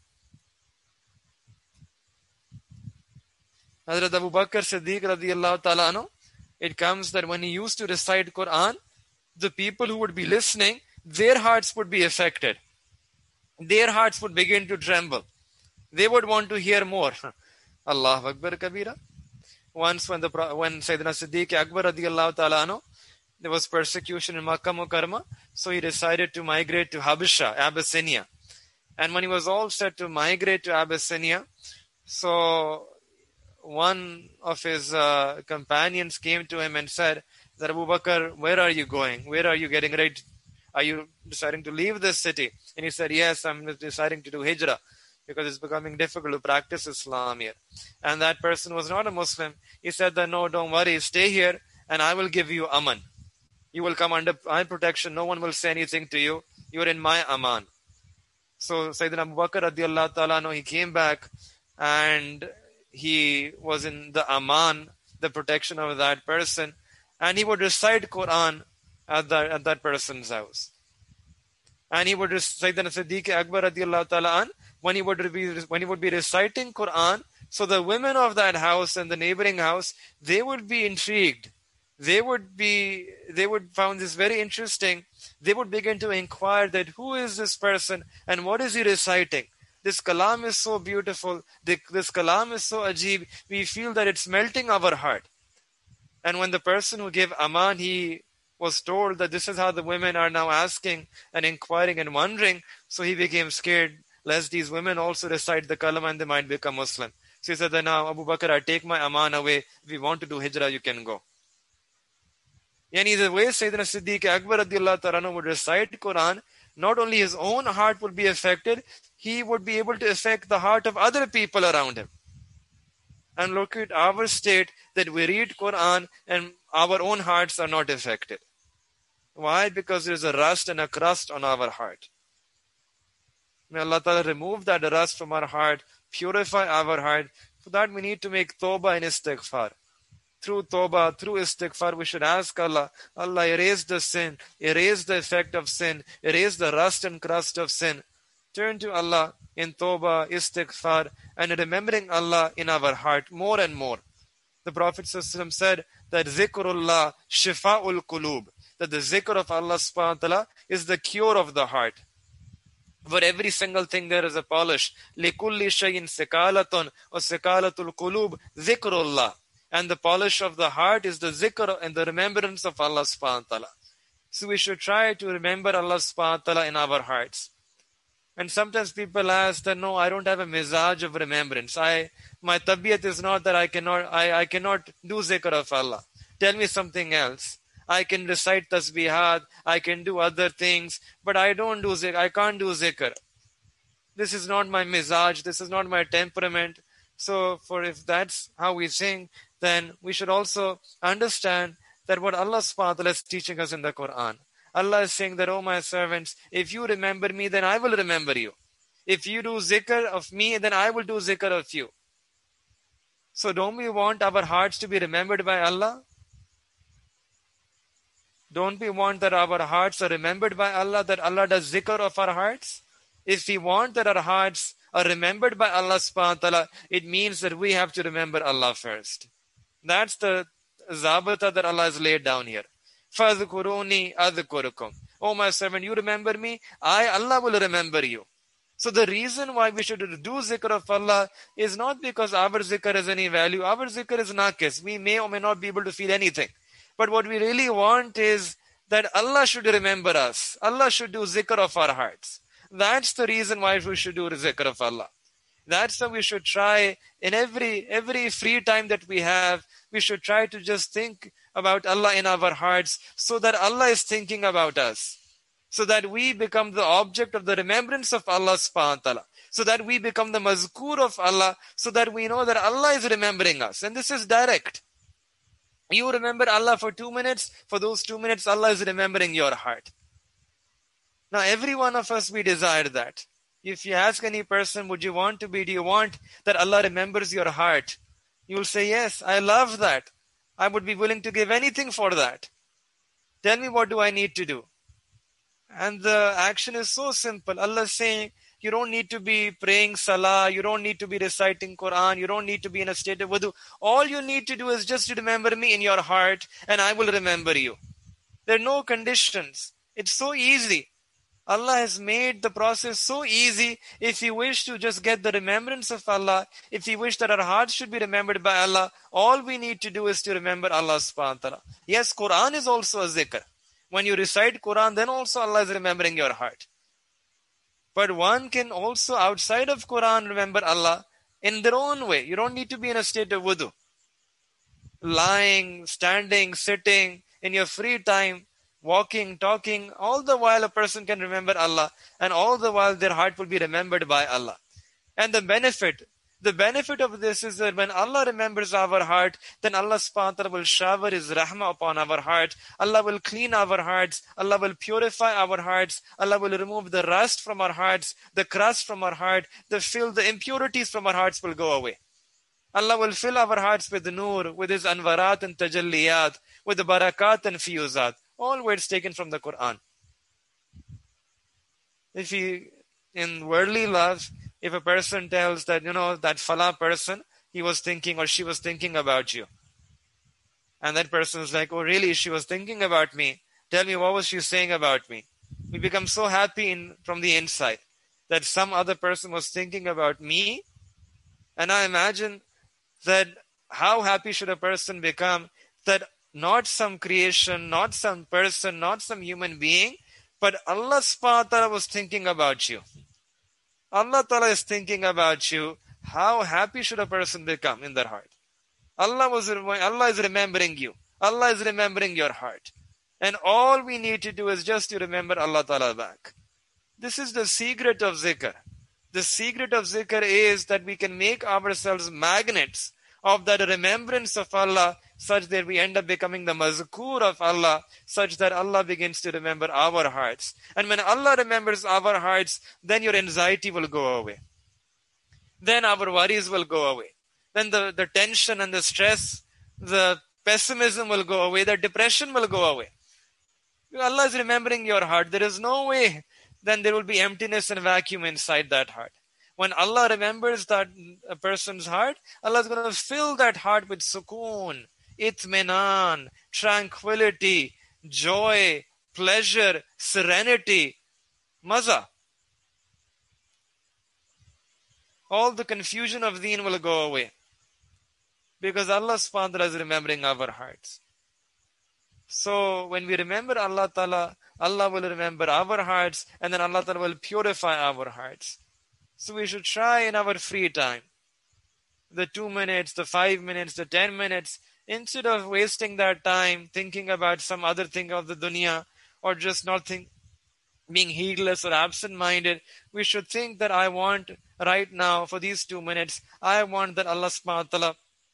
Hazrat Abu Bakr Siddiq radiyallahu ta'ala anhu, it comes that when he used to recite Quran, the people who would be listening, their hearts would be affected. Their hearts would begin to tremble. They would want to hear more. Allahu Akbar Kabira. Once when the when Sayyidina Siddiq Akbar radiyallahu ta'ala anhu, there was persecution in Makkah Mukarramah, so he decided to migrate to Habasha, Abyssinia. And when he was all set to migrate to Abyssinia, so one of his uh, companions came to him and said that, Abu Bakr, where are you going? Where are you getting ready? To, are you deciding to leave this city? And he said, yes, I'm deciding to do hijrah because it's becoming difficult to practice Islam here. And that person was not a Muslim. He said that, no, don't worry, stay here and I will give you aman. You will come under my protection. No one will say anything to you. You are in my aman. So Sayyidina Abu Bakr radiallahu ta'ala anhu, he came back and he was in the aman, the protection of that person, and he would recite Quran at that, at that person's house. And he would recite Sayyidina Siddiq Akbar radiallahu ta'ala an, when he would be when he would be reciting Quran, so the women of that house and the neighboring house, they would be intrigued. They would be they would find this very interesting. They would begin to inquire that who is this person and what is he reciting? This kalam is so beautiful. This kalam is so ajib. We feel that it's melting our heart. And when the person who gave aman, he was told that this is how the women are now asking and inquiring and wondering, so he became scared lest these women also recite the kalam and they might become Muslim. So he said that, now Abu Bakr, I take my aman away. If you want to do hijrah, you can go. Yani the way Sayyidina Siddiq Akbar radiallahu ta'ala would recite Quran, not only his own heart would be affected, he would be able to affect the heart of other people around him. And look at our state that we read Quran and our own hearts are not affected. Why? Because there is a rust and a crust on our heart. May Allah Ta'ala remove that rust from our heart, purify our heart. For that we need to make tawbah and istighfar. Through tawbah, through istighfar, we should ask Allah, Allah, erase the sin, erase the effect of sin, erase the rust and crust of sin. Turn to Allah in tawbah, istighfar, and remembering Allah in our heart more and more. The Prophet ﷺ said that zikrullah shifa'ul qulub, that the zikr of Allah subhanahu wa ta'ala is the cure of the heart. For every single thing there is a polish. Likulli shayin sikalatun or sikalatul qulub zikrullah. And the polish of the heart is the zikr and the remembrance of Allah subhanahu wa ta'ala. So we should try to remember Allah subhanahu wa ta'ala in our hearts. And sometimes people ask that, no, I don't have a mizaj of remembrance. I, my tabiyat is not that I cannot, I, I cannot do zikr of Allah. Tell me something else. I can recite tasbihat, I can do other things, but I don't do zikr, I can't do zikr. This is not my mizaj, this is not my temperament. So for if that's how we sing, then we should also understand that what Allah subhanahu wa ta'ala is teaching us in the Quran. Allah is saying that, oh my servants, if you remember me, then I will remember you. If you do zikr of me, then I will do zikr of you. So don't we want our hearts to be remembered by Allah? Don't we want that our hearts are remembered by Allah, that Allah does zikr of our hearts? If we want that our hearts are remembered by Allah subhanahu wa ta'ala, it means that we have to remember Allah first. That's the zabata that Allah has laid down here. فَذْكُرُونِي أَذْكُرُكُمْ. Oh my servant, you remember me, I, Allah, will remember you. So the reason why we should do zikr of Allah is not because our zikr has any value. Our zikr is naqis. We may or may not be able to feel anything. But what we really want is that Allah should remember us. Allah should do zikr of our hearts. That's the reason why we should do zikr of Allah. That's how we should try in every every free time that we have. We should try to just think about Allah in our hearts so that Allah is thinking about us. So that we become the object of the remembrance of Allah subhanahu wa ta'ala. So that we become the mazkur of Allah. So that we know that Allah is remembering us. And this is direct. You remember Allah for two minutes. For those two minutes, Allah is remembering your heart. Now, every one of us, we desire that. If you ask any person, would you want to be, do you want that Allah remembers your heart? You will say, yes, I love that. I would be willing to give anything for that. Tell me, what do I need to do? And the action is so simple. Allah is saying, you don't need to be praying salah, you don't need to be reciting Quran, you don't need to be in a state of wudu. All you need to do is just to remember me in your heart and I will remember you. There are no conditions. It's so easy. Allah has made the process so easy. If you wish to just get the remembrance of Allah, if you wish that our hearts should be remembered by Allah, all we need to do is to remember Allah subhanahu wa ta'ala. Yes, Quran is also a zikr. When you recite Quran, then also Allah is remembering your heart. But one can also, outside of Quran, remember Allah in their own way. You don't need to be in a state of wudu. Lying, standing, sitting, in your free time, walking, talking, all the while a person can remember Allah, and all the while their heart will be remembered by Allah. And the benefit, the benefit of this is that when Allah remembers our heart, then Allah subhanahu wa ta'ala will shower His rahmah upon our heart. Allah will clean our hearts. Allah will purify our hearts. Allah will remove the rust from our hearts, the crust from our heart, the filth, the impurities from our hearts will go away. Allah will fill our hearts with nur, with His anwarat and tajalliyat, with the barakat and fiyuzat. All words taken from the Quran. If you, in worldly love, if a person tells that, you know, that fala person, he was thinking or she was thinking about you. And that person is like, oh really, she was thinking about me. Tell me, what was she saying about me? We become so happy in, from the inside that some other person was thinking about me. And I imagine that how happy should a person become that not some creation, not some person, not some human being, but Allah subhanahu wa ta'ala was thinking about you. Allah Ta'ala is thinking about you. How happy should a person become in their heart? Allah was Allah is remembering you. Allah is remembering your heart. And all we need to do is just to remember Allah Ta'ala back. This is the secret of zikr. The secret of zikr is that we can make ourselves magnets of that remembrance of Allah, such that we end up becoming the mazkur of Allah, such that Allah begins to remember our hearts. And when Allah remembers our hearts, then your anxiety will go away. Then our worries will go away. Then the, the tension and the stress, the pessimism will go away, the depression will go away. Allah is remembering your heart. There is no way then there will be emptiness and vacuum inside that heart. When Allah remembers that a person's heart, Allah is going to fill that heart with sukoon, itminan, tranquility, joy, pleasure, serenity, maza. All the confusion of deen will go away. Because Allah subhanahu wa ta'ala is remembering our hearts. So when we remember Allah Ta'ala, Allah will remember our hearts, and then Allah Ta'ala will purify our hearts. So we should try in our free time, the two minutes, the five minutes, the ten minutes, instead of wasting that time thinking about some other thing of the dunya, or just not think, being heedless or absent-minded, we should think that I want right now, for these two minutes, I want that Allah subhanahu wa ta'ala,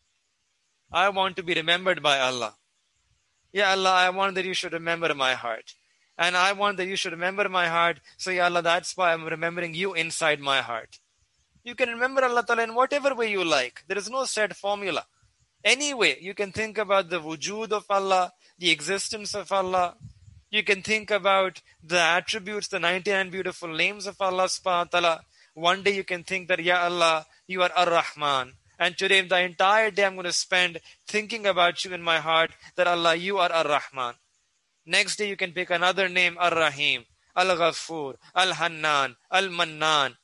I want to be remembered by Allah. Ya Allah, I want that you should remember my heart. And I want that you should remember my heart. So Ya Allah, that's why I'm remembering you inside my heart. You can remember Allah Ta'ala in whatever way you like. There is no set formula. Any way, you can think about the wujud of Allah, the existence of Allah. You can think about the attributes, the ninety-nine beautiful names of Allah subhanahu wa ta'ala. One day you can think that, Ya Allah, you are Ar-Rahman. And today, the entire day, I'm going to spend thinking about you in my heart, that Allah, you are Ar-Rahman. Next day, you can pick another name, Ar-Rahim, Al-Ghaffur, Al-Hannan, Al-Mannan.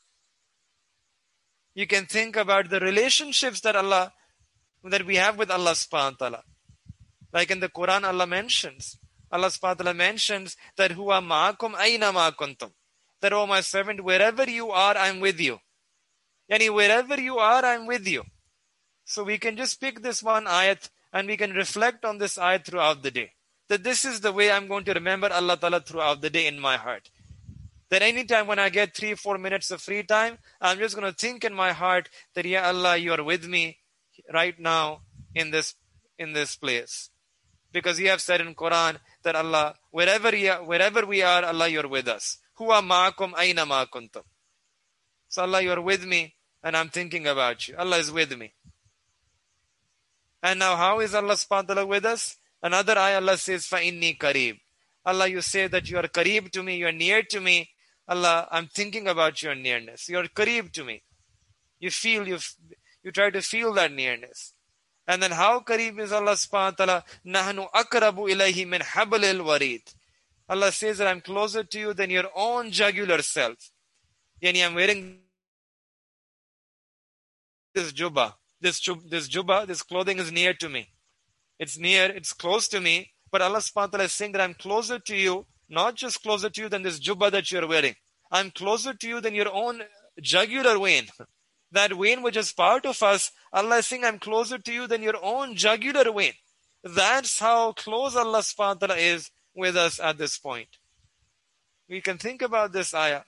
You can think about the relationships that Allah, that we have with Allah subhanahu wa ta'ala. Like in the Quran, Allah mentions, Allah subhanahu wa ta'ala mentions that Huwa ma'akum ayna ma kuntum. That, oh my servant, wherever you are, I'm with you. Yani, wherever you are, I'm with you. So we can just pick this one ayat and we can reflect on this ayat throughout the day. That this is the way I'm going to remember Allah Ta'ala throughout the day in my heart. That anytime when I get three, four minutes of free time, I'm just going to think in my heart that, Ya Allah, you are with me right now in this in this place. Because you have said in Quran that Allah, wherever you are, wherever we are, Allah, you're with us. Huwa ma'akum ayna ma kuntum. So Allah, you're with me and I'm thinking about you. Allah is with me. And now how is Allah subhanahu wa ta'ala with us? Another ayah Allah says, فَإِنِّي قَرِيب. Allah, you say that you are qareeb to me, you are near to me. Allah, I'm thinking about your nearness. You are qareeb to me. You feel, you you try to feel that nearness. And then how qareeb is Allah subhanahu wa ta'ala? نَحْنُ أَقْرَبُ إِلَيْهِ مِنْ حَبْلِ الْوَرِيدِ. Allah says that I'm closer to you than your own jugular self. Yani, I'm wearing this jubba. This, this jubba, this clothing is near to me. It's near, it's close to me. But Allah subhanahu wa ta'ala is saying that I'm closer to you, not just closer to you than this jubba that you're wearing. I'm closer to you than your own jugular vein. That vein which is part of us, Allah is saying, I'm closer to you than your own jugular vein. That's how close Allah subhanahu wa ta'ala is with us at this point. We can think about this ayah.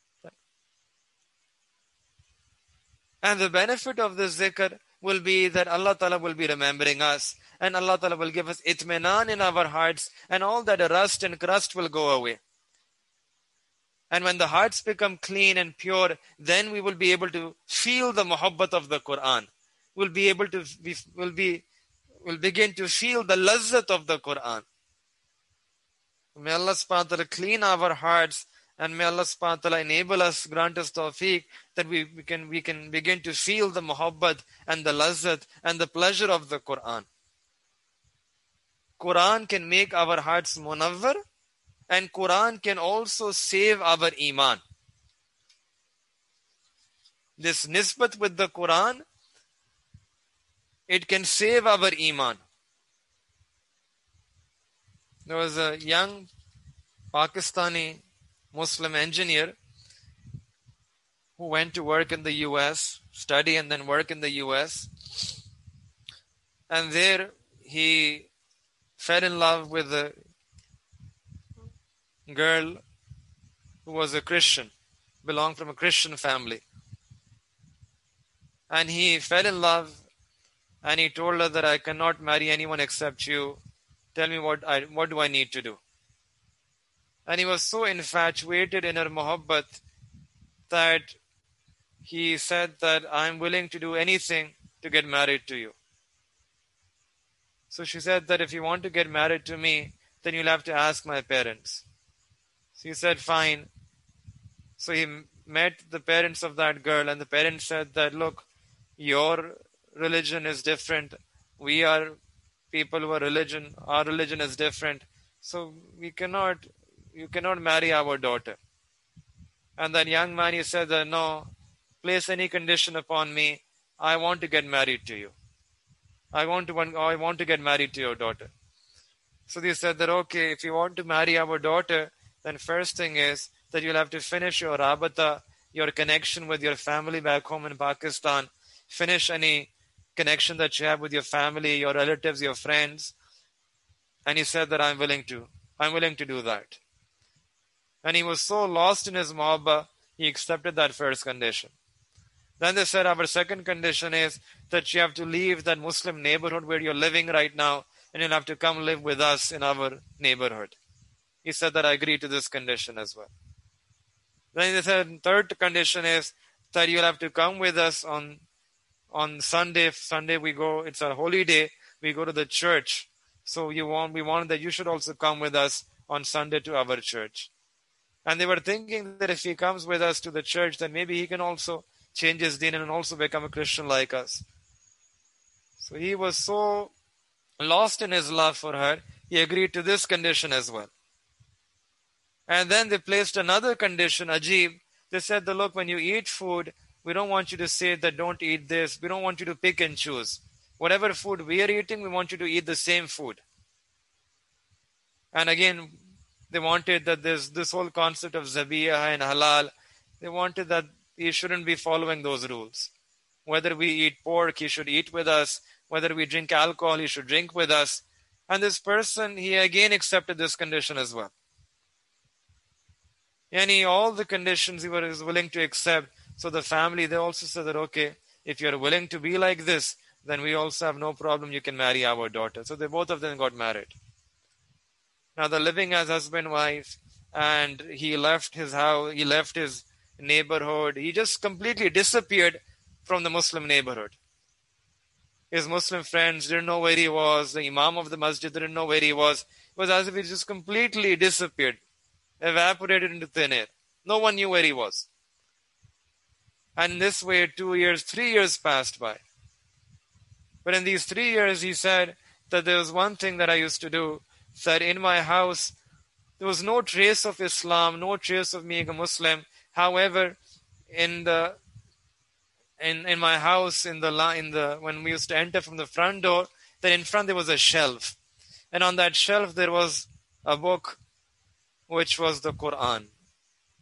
And the benefit of this zikr will be that Allah Ta'ala will be remembering us, and Allah Ta'ala will give us itminan in our hearts, and all that rust and crust will go away. And when the hearts become clean and pure, then we will be able to feel the muhabbat of the Quran. We'll be able to, we will be, will begin to feel the lazzat of the Quran. May Allah subhanahu wa ta'ala clean our hearts, and may Allah subhanahu wa ta'ala enable us, grant us tawfiq, that we, we can we can begin to feel the muhabbat and the lazzat and the pleasure of the Quran. Quran can make our hearts munawwar, and Quran can also save our iman. This nisbat with the Quran, it can save our iman. There was a young Pakistani Muslim engineer who went to work in the U S, study and then work in the U S. And there he fell in love with a girl who was a Christian, belonged from a Christian family. And he fell in love, and he told her that I cannot marry anyone except you. Tell me what I what do I need to do? And he was so infatuated in her muhabbat that he said that I'm willing to do anything to get married to you. So she said that if you want to get married to me, then you'll have to ask my parents. So he said, fine. So he met the parents of that girl, and the parents said that, look, your religion is different. We are people who are religion. Our religion is different. So we cannot, you cannot marry our daughter. And that young man, he said that, no, place any condition upon me. I want to get married to you. I want to, I want to get married to your daughter. So they said that, okay, if you want to marry our daughter, then first thing is that you'll have to finish your rabata, your connection with your family back home in Pakistan. Finish any connection that you have with your family, your relatives, your friends. And he said that I'm willing to. I'm willing to do that. And he was so lost in his muhabba, he accepted that first condition. Then they said, our second condition is that you have to leave that Muslim neighborhood where you're living right now, and you'll have to come live with us in our neighborhood. He said that I agree to this condition as well. Then they said, third condition is that you'll have to come with us on on Sunday. If Sunday we go, it's a holy day, we go to the church. So you want, we wanted that you should also come with us on Sunday to our church. And they were thinking that if he comes with us to the church, then maybe he can also change his deen and also become a Christian like us. So he was so lost in his love for her, he agreed to this condition as well. And then they placed another condition, ajib. They said that, look, when you eat food, we don't want you to say that don't eat this. We don't want you to pick and choose. Whatever food we are eating, we want you to eat the same food. And again, they wanted that there's this whole concept of zabiyah and halal. They wanted that he shouldn't be following those rules. Whether we eat pork, he should eat with us. Whether we drink alcohol, he should drink with us. And this person, he again accepted this condition as well. And he, all the conditions he was willing to accept. So the family, they also said that, okay, if you're willing to be like this, then we also have no problem, you can marry our daughter. So they both of them got married. Now they're living as husband and wife, and he left his house, he left his neighborhood. He just completely disappeared from the Muslim neighborhood. His Muslim friends didn't know where he was. The Imam of the masjid didn't know where he was. It was as if he just completely disappeared, evaporated into thin air. No one knew where he was. And in this way, two years, three years passed by. But in these three years, he said that there was one thing that I used to do, that in my house, there was no trace of Islam, no trace of being a Muslim. However, in the in in my house, in the in the when we used to enter from the front door, then in front there was a shelf, and on that shelf there was a book, which was the Quran.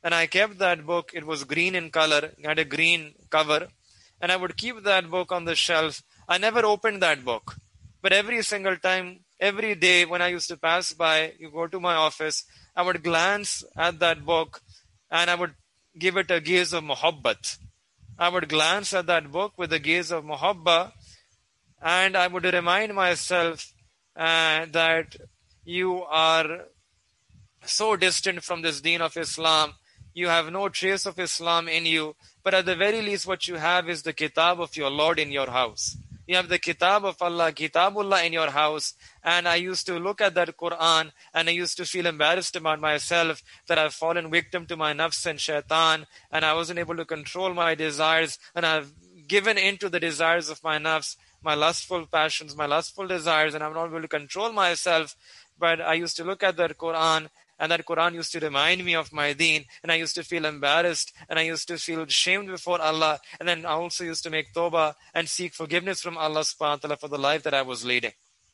And I kept that book. It was green in color, it had a green cover. And I would keep that book on the shelf. I never opened that book. But every single time, every day when I used to pass by, you go to my office, I would glance at that book and I would give it a gaze of muhabbat. I would glance at that book with a gaze of muhabba, and I would remind myself uh, that you are so distant from this deen of Islam. You have no trace of Islam in you, but at the very least what you have is the kitab of your Lord in your house. You have the kitab of Allah, kitabullah in your house. And I used to look at that Quran and I used to feel embarrassed about myself that I've fallen victim to my nafs and shaitan, and I wasn't able to control my desires, and I've given into the desires of my nafs, my lustful passions, my lustful desires, and I'm not able to control myself. But I used to look at that Quran, and that Quran used to remind me of my deen, and I used to feel embarrassed, and I used to feel ashamed before Allah, and then I also used to make tawbah and seek forgiveness from Allah subhanahu wa ta'ala for the life that I was leading.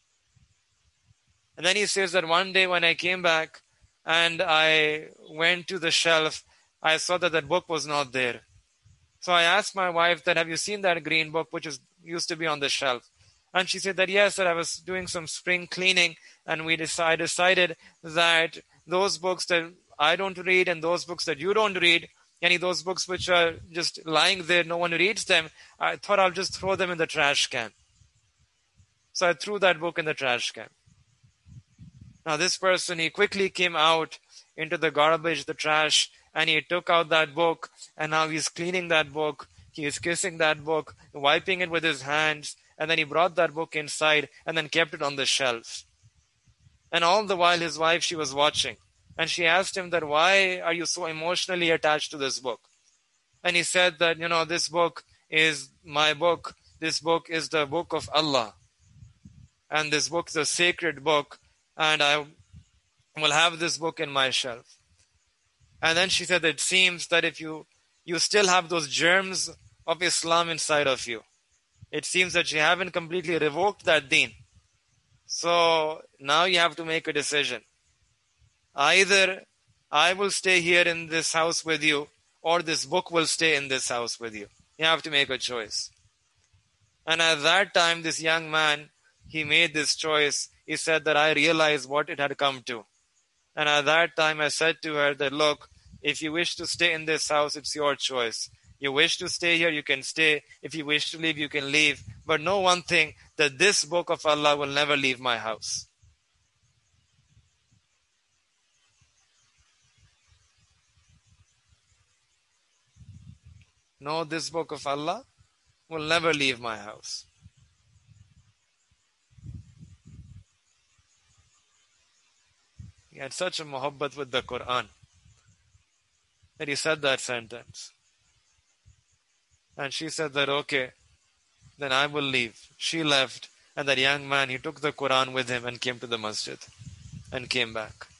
And then he says that one day when I came back and I went to the shelf, I saw that that book was not there. So I asked my wife that, have you seen that green book which is used to be on the shelf? And she said that yes, that I was doing some spring cleaning, and we decided, decided that those books that I don't read and those books that you don't read, any those books which are just lying there, no one reads them, I thought I'll just throw them in the trash can. So I threw that book in the trash can. Now this person, he quickly came out into the garbage, the trash, and he took out that book, and now he's cleaning that book, he is kissing that book, wiping it with his hands, and then he brought that book inside and then kept it on the shelf. And all the while his wife, she was watching. And she asked him that, why are you so emotionally attached to this book? And he said that, you know, this book is my book. This book is the book of Allah. And this book is a sacred book. And I will have this book in my shelf. And then she said, it seems that if you, you still have those germs of Islam inside of you. It seems that you haven't completely revoked that deen. So now you have to make a decision. Either I will stay here in this house with you, or this book will stay in this house with you. You have to make a choice. And at that time, this young man, he made this choice. He said that I realized what it had come to. And at that time, I said to her that, look, if you wish to stay in this house, it's your choice. You wish to stay here, you can stay. If you wish to leave, you can leave. But know one thing, that this book of Allah will never leave my house. No, this book of Allah will never leave my house. He had such a muhabbat with the Quran that he said that sentence. And she said that, okay, then I will leave. She left, and that young man, he took the Quran with him and came to the masjid and came back.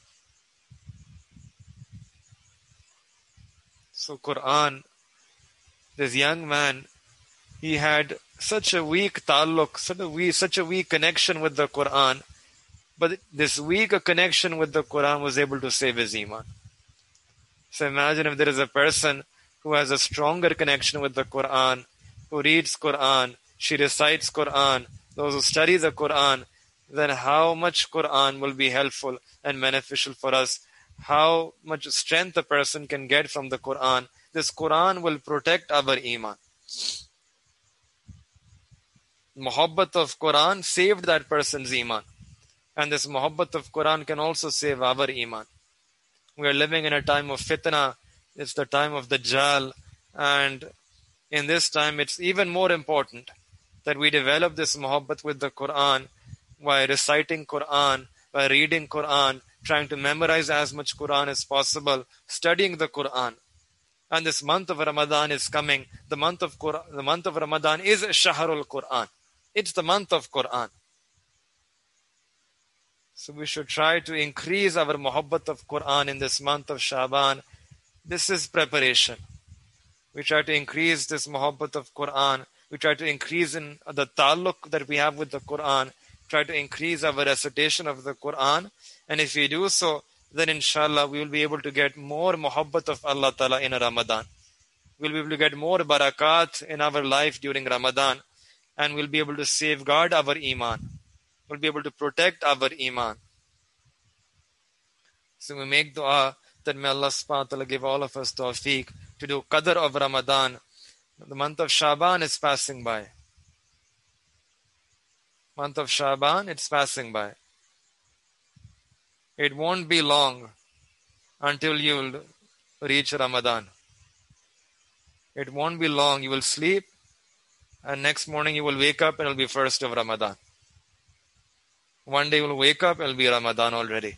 So Quran, this young man, he had such a weak ta'alluq, such a weak, such a weak connection with the Quran, but this weak connection with the Quran was able to save his iman. So imagine if there is a person who has a stronger connection with the Quran, who reads Quran, she recites Quran, those who study the Quran, then how much Quran will be helpful and beneficial for us. How much strength a person can get from the Quran. This Quran will protect our iman. Muhabbat of Quran saved that person's iman. And this muhabbat of Quran can also save our iman. We are living in a time of fitna. It's the time of Dajjal. And in this time, it's even more important that we develop this muhabbat with the Quran by reciting Quran, by reading Quran, trying to memorize as much Quran as possible, studying the Quran. And this month of Ramadan is coming. The month of Quran, the month of Ramadan is Shahrul Quran. It's the month of Quran. So we should try to increase our muhabbat of Quran in this month of Shaban. This is preparation. We try to increase this muhabbat of Quran. We try to increase in the ta'alluq that we have with the Quran. Try to increase our recitation of the Quran. And if we do so, then inshallah we will be able to get more muhabbat of Allah Ta'ala in Ramadan. We'll be able to get more barakat in our life during Ramadan, and we'll be able to safeguard our iman. We'll be able to protect our iman. So we make dua that may Allah subhanahu wa ta'ala give all of us tawfiq to do qadr of Ramadan. The month of Shaban is passing by. Month of Shaban, it's passing by. It won't be long until you'll reach Ramadan. It won't be long. You will sleep, and next morning you will wake up and it'll be first of Ramadan. One day you will wake up and it'll be Ramadan already.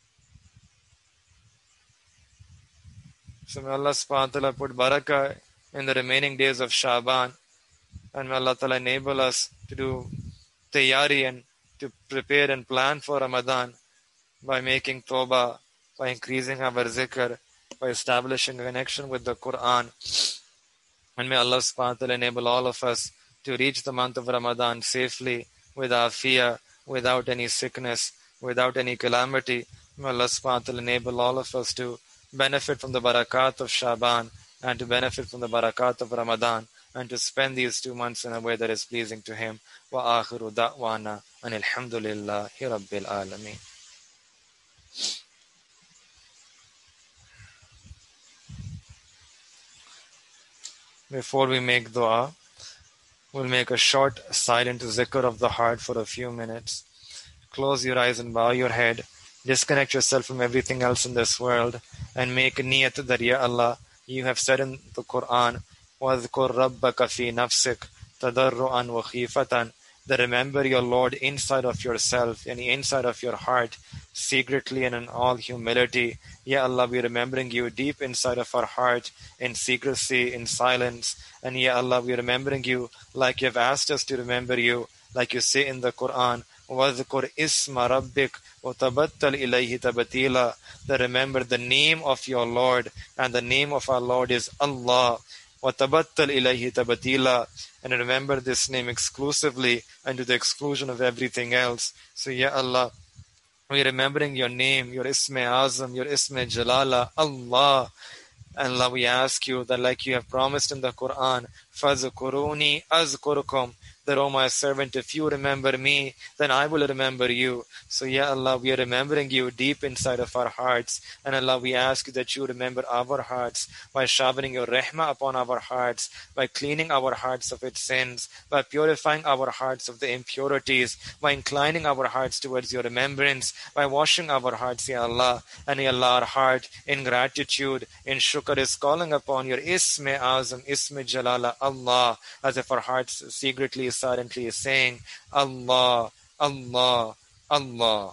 So may Allah subhanahu wa ta'ala put barakah in the remaining days of Shaban, and may Allah ta'ala enable us to do tayyari and to prepare and plan for Ramadan by making tawbah, by increasing our zikr, by establishing a connection with the Quran. And may Allah subhanahu wa ta'ala enable all of us to reach the month of Ramadan safely, with afiyah, without any sickness, without any calamity. May Allah subhanahu wa ta'ala enable all of us to benefit from the barakat of Shaban and to benefit from the barakat of Ramadan and to spend these two months in a way that is pleasing to Him. Wa akhiru da'wana and alhamdulillahi rabbil alameen. Before we make dua, we'll make a short silent zikr of the heart for a few minutes. Close your eyes and bow your head. Disconnect yourself from everything else in this world and make niyat that, Ya Allah, you have said in the Quran, وَاذْكُرْ رَبَّكَ فِي نَفْسِكَ تَضَرُّعًا وَخِيفَةً, that remember your Lord inside of yourself and inside of your heart, secretly and in all humility. Ya Allah, we are remembering you deep inside of our heart, in secrecy, in silence. And Ya Allah, we are remembering you like you have asked us to remember you, like you say in the Quran, وَاذْكُرْ إِسْمَ رَبِّكَ وَتَبَتَّلْ إِلَيْهِ تَبَتِيلًا, that remember the name of your Lord, and the name of our Lord is Allah. وَتَبَتَّلْ إِلَيْهِ تَبَتِيلًا, and remember this name exclusively and to the exclusion of everything else. So Ya Allah, we are remembering your name, your Isme Azam, your Isme Jalala, Allah. And Allah, we ask you that like you have promised in the Quran, فَذْكُرُونِي أَذْكُرُكُمْ, that, O my servant, if you remember me, then I will remember you. So, Ya Allah, we are remembering you deep inside of our hearts. And Allah, we ask you that you remember our hearts by showering your rahmah upon our hearts, by cleaning our hearts of its sins, by purifying our hearts of the impurities, by inclining our hearts towards your remembrance, by washing our hearts, Ya Allah. And Ya Allah, our heart in gratitude, in shukr, is calling upon your Isme Azam, Isme Jalala, Allah, as if our hearts secretly, silently is saying, Allah, Allah, Allah.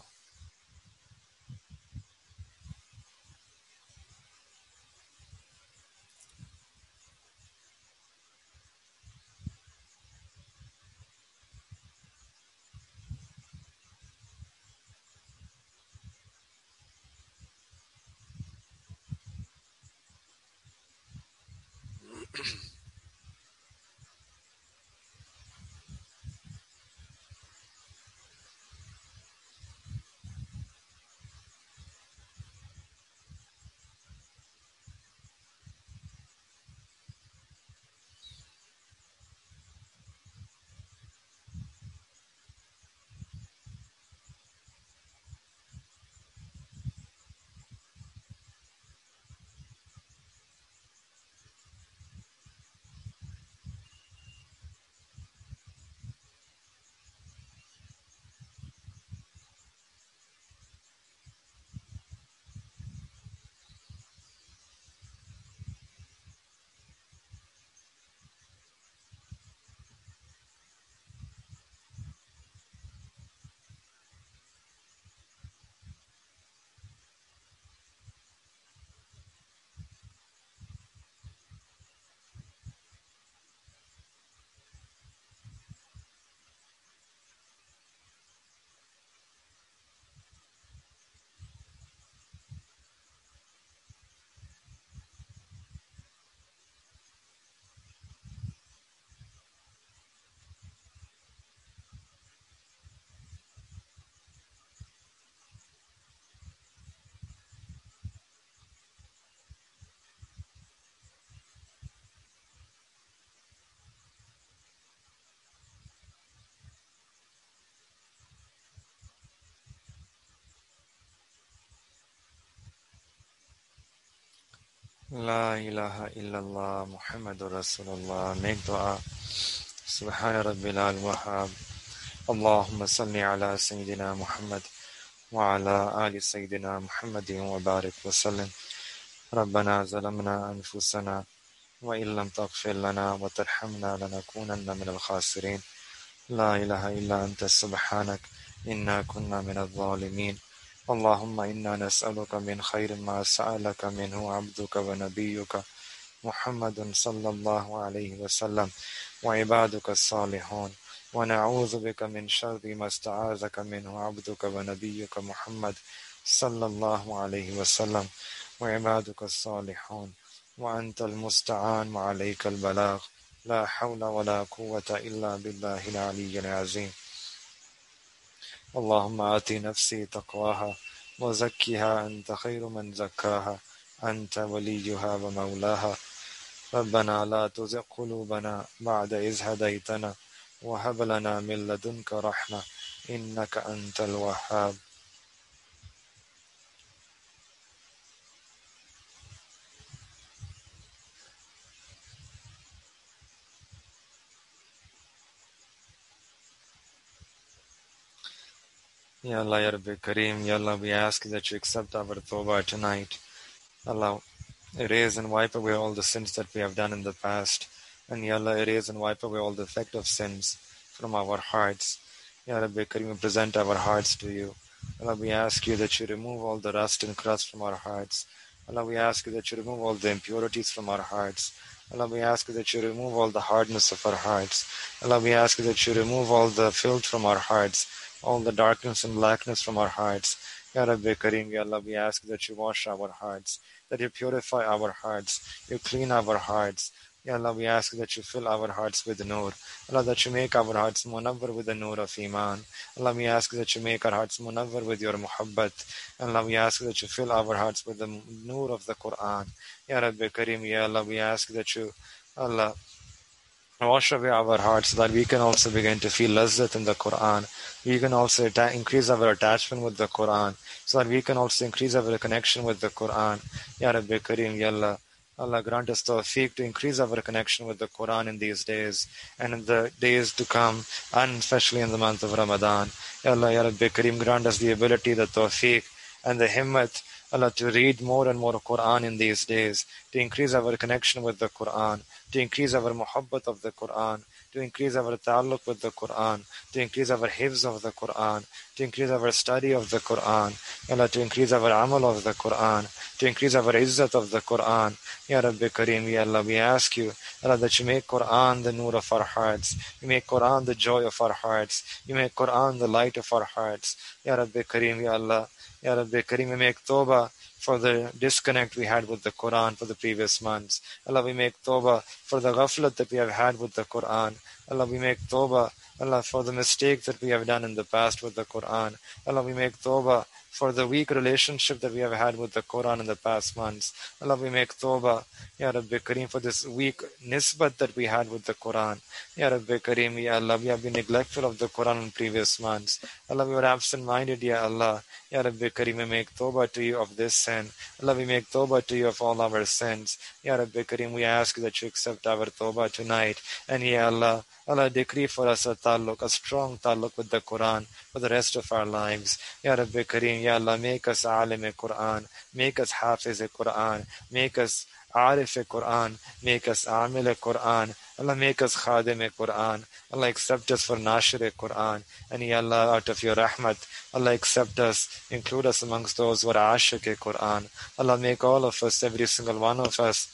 La ilaha illallah Muhammadur Rasulullah. Make dua. Subhana Rabbil al-Wahhab. Allahumma salli ala Sayyidina Muhammad wa ala ali Sayyidina Muhammadin wa barik wa sallim. ربنا ظلمنا أنفسنا وإن لم تغفر لنا وترحمنا لنكونن من الخاسرين لا إله إلا أنت سبحانك إنا كنا من الظالمين اللهم إنا نسألك من خير ما سألك منه عبدك ونبيك محمد صلى الله عليه وسلم وعبادك الصالحون ونعوذ بك من شر ما استعاذك منه عبدك ونبيك محمد صلى الله عليه وسلم وعبادك الصالحون وأنت المستعان وعليك البلاغ لا حول ولا قوة إلا بالله العلي العظيم اللهم آت نفسي تقواها وزكها أنت خير من زكاها أنت وليها ومولاها ربنا لا تزغ قلوبنا بعد إذ هديتنا وهب لنا من لدنك رحمة إنك أنت الوهاب Ya Allah, Ya Rabbi Kareem, Ya Allah, we ask that you accept our tawbah tonight. Allah, erase and wipe away all the sins that we have done in the past. And Ya Allah, erase and wipe away all the effect of sins from our hearts. Ya Rabbi Kareem, we present our hearts to you. Allah, we ask you that you remove all the rust and crust from our hearts. Allah, we ask you that you remove all the impurities from our hearts. Allah, we ask you that you remove all the hardness of our hearts. Allah, we ask you that you remove all the filth from our hearts, all the darkness and blackness from our hearts. Ya Rabbi Kareem, Ya Allah, we ask that you wash our hearts, that you purify our hearts, you clean our hearts. Ya Allah, we ask that you fill our hearts with nur. Allah, that you make our hearts munawwar with the nur of Iman. Allah, we ask that you make our hearts munawwar with your muhabbat. Allah, we ask that you fill our hearts with the nur of the Quran. Ya Rabbi Kareem, Ya Allah, we ask that you, Allah, wash away our hearts so that we can also begin to feel lazzat in the Quran. We can also atta- increase our attachment with the Quran so that we can also increase our connection with the Quran. Ya Rabbi Kareem, Ya Allah, Allah grant us tawfiq to increase our connection with the Quran in these days and in the days to come, and especially in the month of Ramadan. Ya Allah, Ya Rabbi Kareem, grant us the ability, the tawfiq and the himmat, Allah, to read more and more Quran in these days, to increase our connection with the Quran, to increase our muhabbat of the Quran, to increase our ta'alluq with the Quran, to increase our hifz of the Quran, to increase our study of the Quran, Allah, to increase our amal of the Quran, to increase our izzat of the Quran. Ya Rabbi Kareem, Ya Allah, we ask you, Allah, that you make Quran the nur of our hearts, you make Quran the joy of our hearts, you make Quran the light of our hearts. Ya Rabbi Kareem, Ya Allah, Ya Rabbi Kareem, we make tawbah for the disconnect we had with the Quran for the previous months. Allah, we make tawbah for the ghaflat that we have had with the Quran. Allah, we make tawbah, Allah, for the mistakes that we have done in the past with the Quran. Allah, we make tawbah for the weak relationship that we have had with the Quran in the past months. Allah, we make tawbah, Ya Rabbi Kareem, for this weak nisbat that we had with the Quran. Ya Rabbi Kareem, Ya Allah, we have been neglectful of the Quran in previous months. Allah, we were absent-minded, Ya Allah. Ya Rabbi Kareem, we make tawbah to you of this sin. Allah, we make tawbah to you of all our sins. Ya Rabbi Kareem, we ask that you accept our tawbah tonight. And Ya Allah, Allah, decree for us a taluk, a strong taluk with the Quran for the rest of our lives. Ya Rabbi Kareem, Ya Allah, make us alim Quran, make us hafiz Quran, make us arif Quran, make us amil Quran. Allah, make us khadim Quran. Allah, accept us for nashir Quran. And Ya Allah, out of your rahmat, Allah, accept us, include us amongst those who are ashik Quran. Allah, make all of us, every single one of us,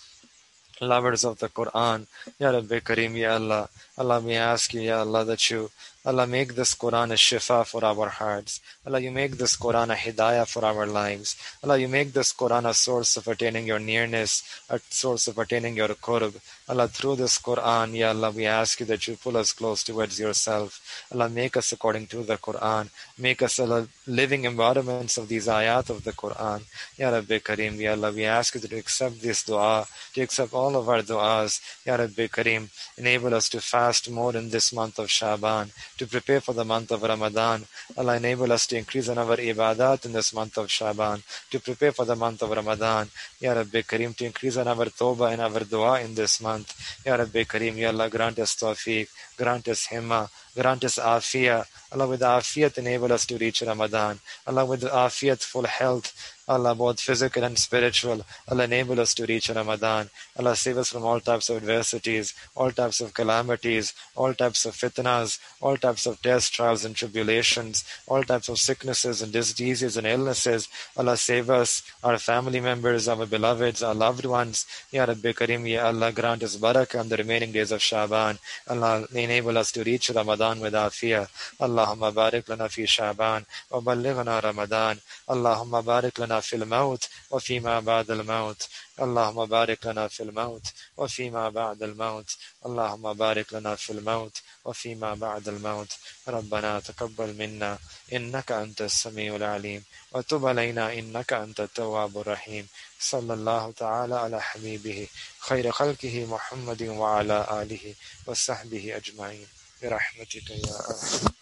lovers of the Quran. Ya Rabbi Kareem, Ya Allah, Allah, we ask you, Ya Allah, that you, Allah, make this Quran a shifa for our hearts. Allah, you make this Quran a hidayah for our lives. Allah, you make this Quran a source of attaining your nearness, a source of attaining your qurb. Allah, through this Quran, Ya Allah, we ask you that you pull us close towards yourself. Allah, make us according to the Quran. Make us Allah, living embodiments of these ayat of the Quran. Ya Rabbi Kareem, Ya Allah, we ask you to accept this dua, to accept all of our du'as. Ya Rabbi Kareem, enable us to fast more in this month of Shaban, to prepare for the month of Ramadan. Allah, enable us to increase in our ibadat in this month of Shaban, to prepare for the month of Ramadan. Ya Rabbi Kareem, to increase in our tawbah and our dua in this month. Ya Rabbi Kareem, Ya Allah, grant us tawfiq, grant us himma, grant us afiyah. Allah, with afiyat enable us to reach Ramadan. Allah, with afiyat, full health, Allah, both physical and spiritual, Allah, enable us to reach Ramadan. Allah, save us from all types of adversities, all types of calamities, all types of fitnas, all types of tests, trials and tribulations, all types of sicknesses and diseases and illnesses. Allah, save us, our family members, our beloveds, our loved ones. Ya Rabbi Kareem, Ya Allah, grant us barakah on the remaining days of Shaban. Allah, enable us to reach Ramadan with afiyah. Allahumma barik lana fi Shaban wa ballighna Ramadan. Allahumma barik lana fil maut wa fima ba'd al maut. اللهم بارك لنا في الموت وفيما بعد الموت. اللهم بارك لنا في الموت وفيما بعد الموت. ربنا تقبل منا إنك أنت السميع العليم وتب علينا إنك أنت التواب الرحيم. صلى الله تعالى على حبيبه خير خلقه محمد وعلى آله وصحبه أجمعين برحمتك يا أرحم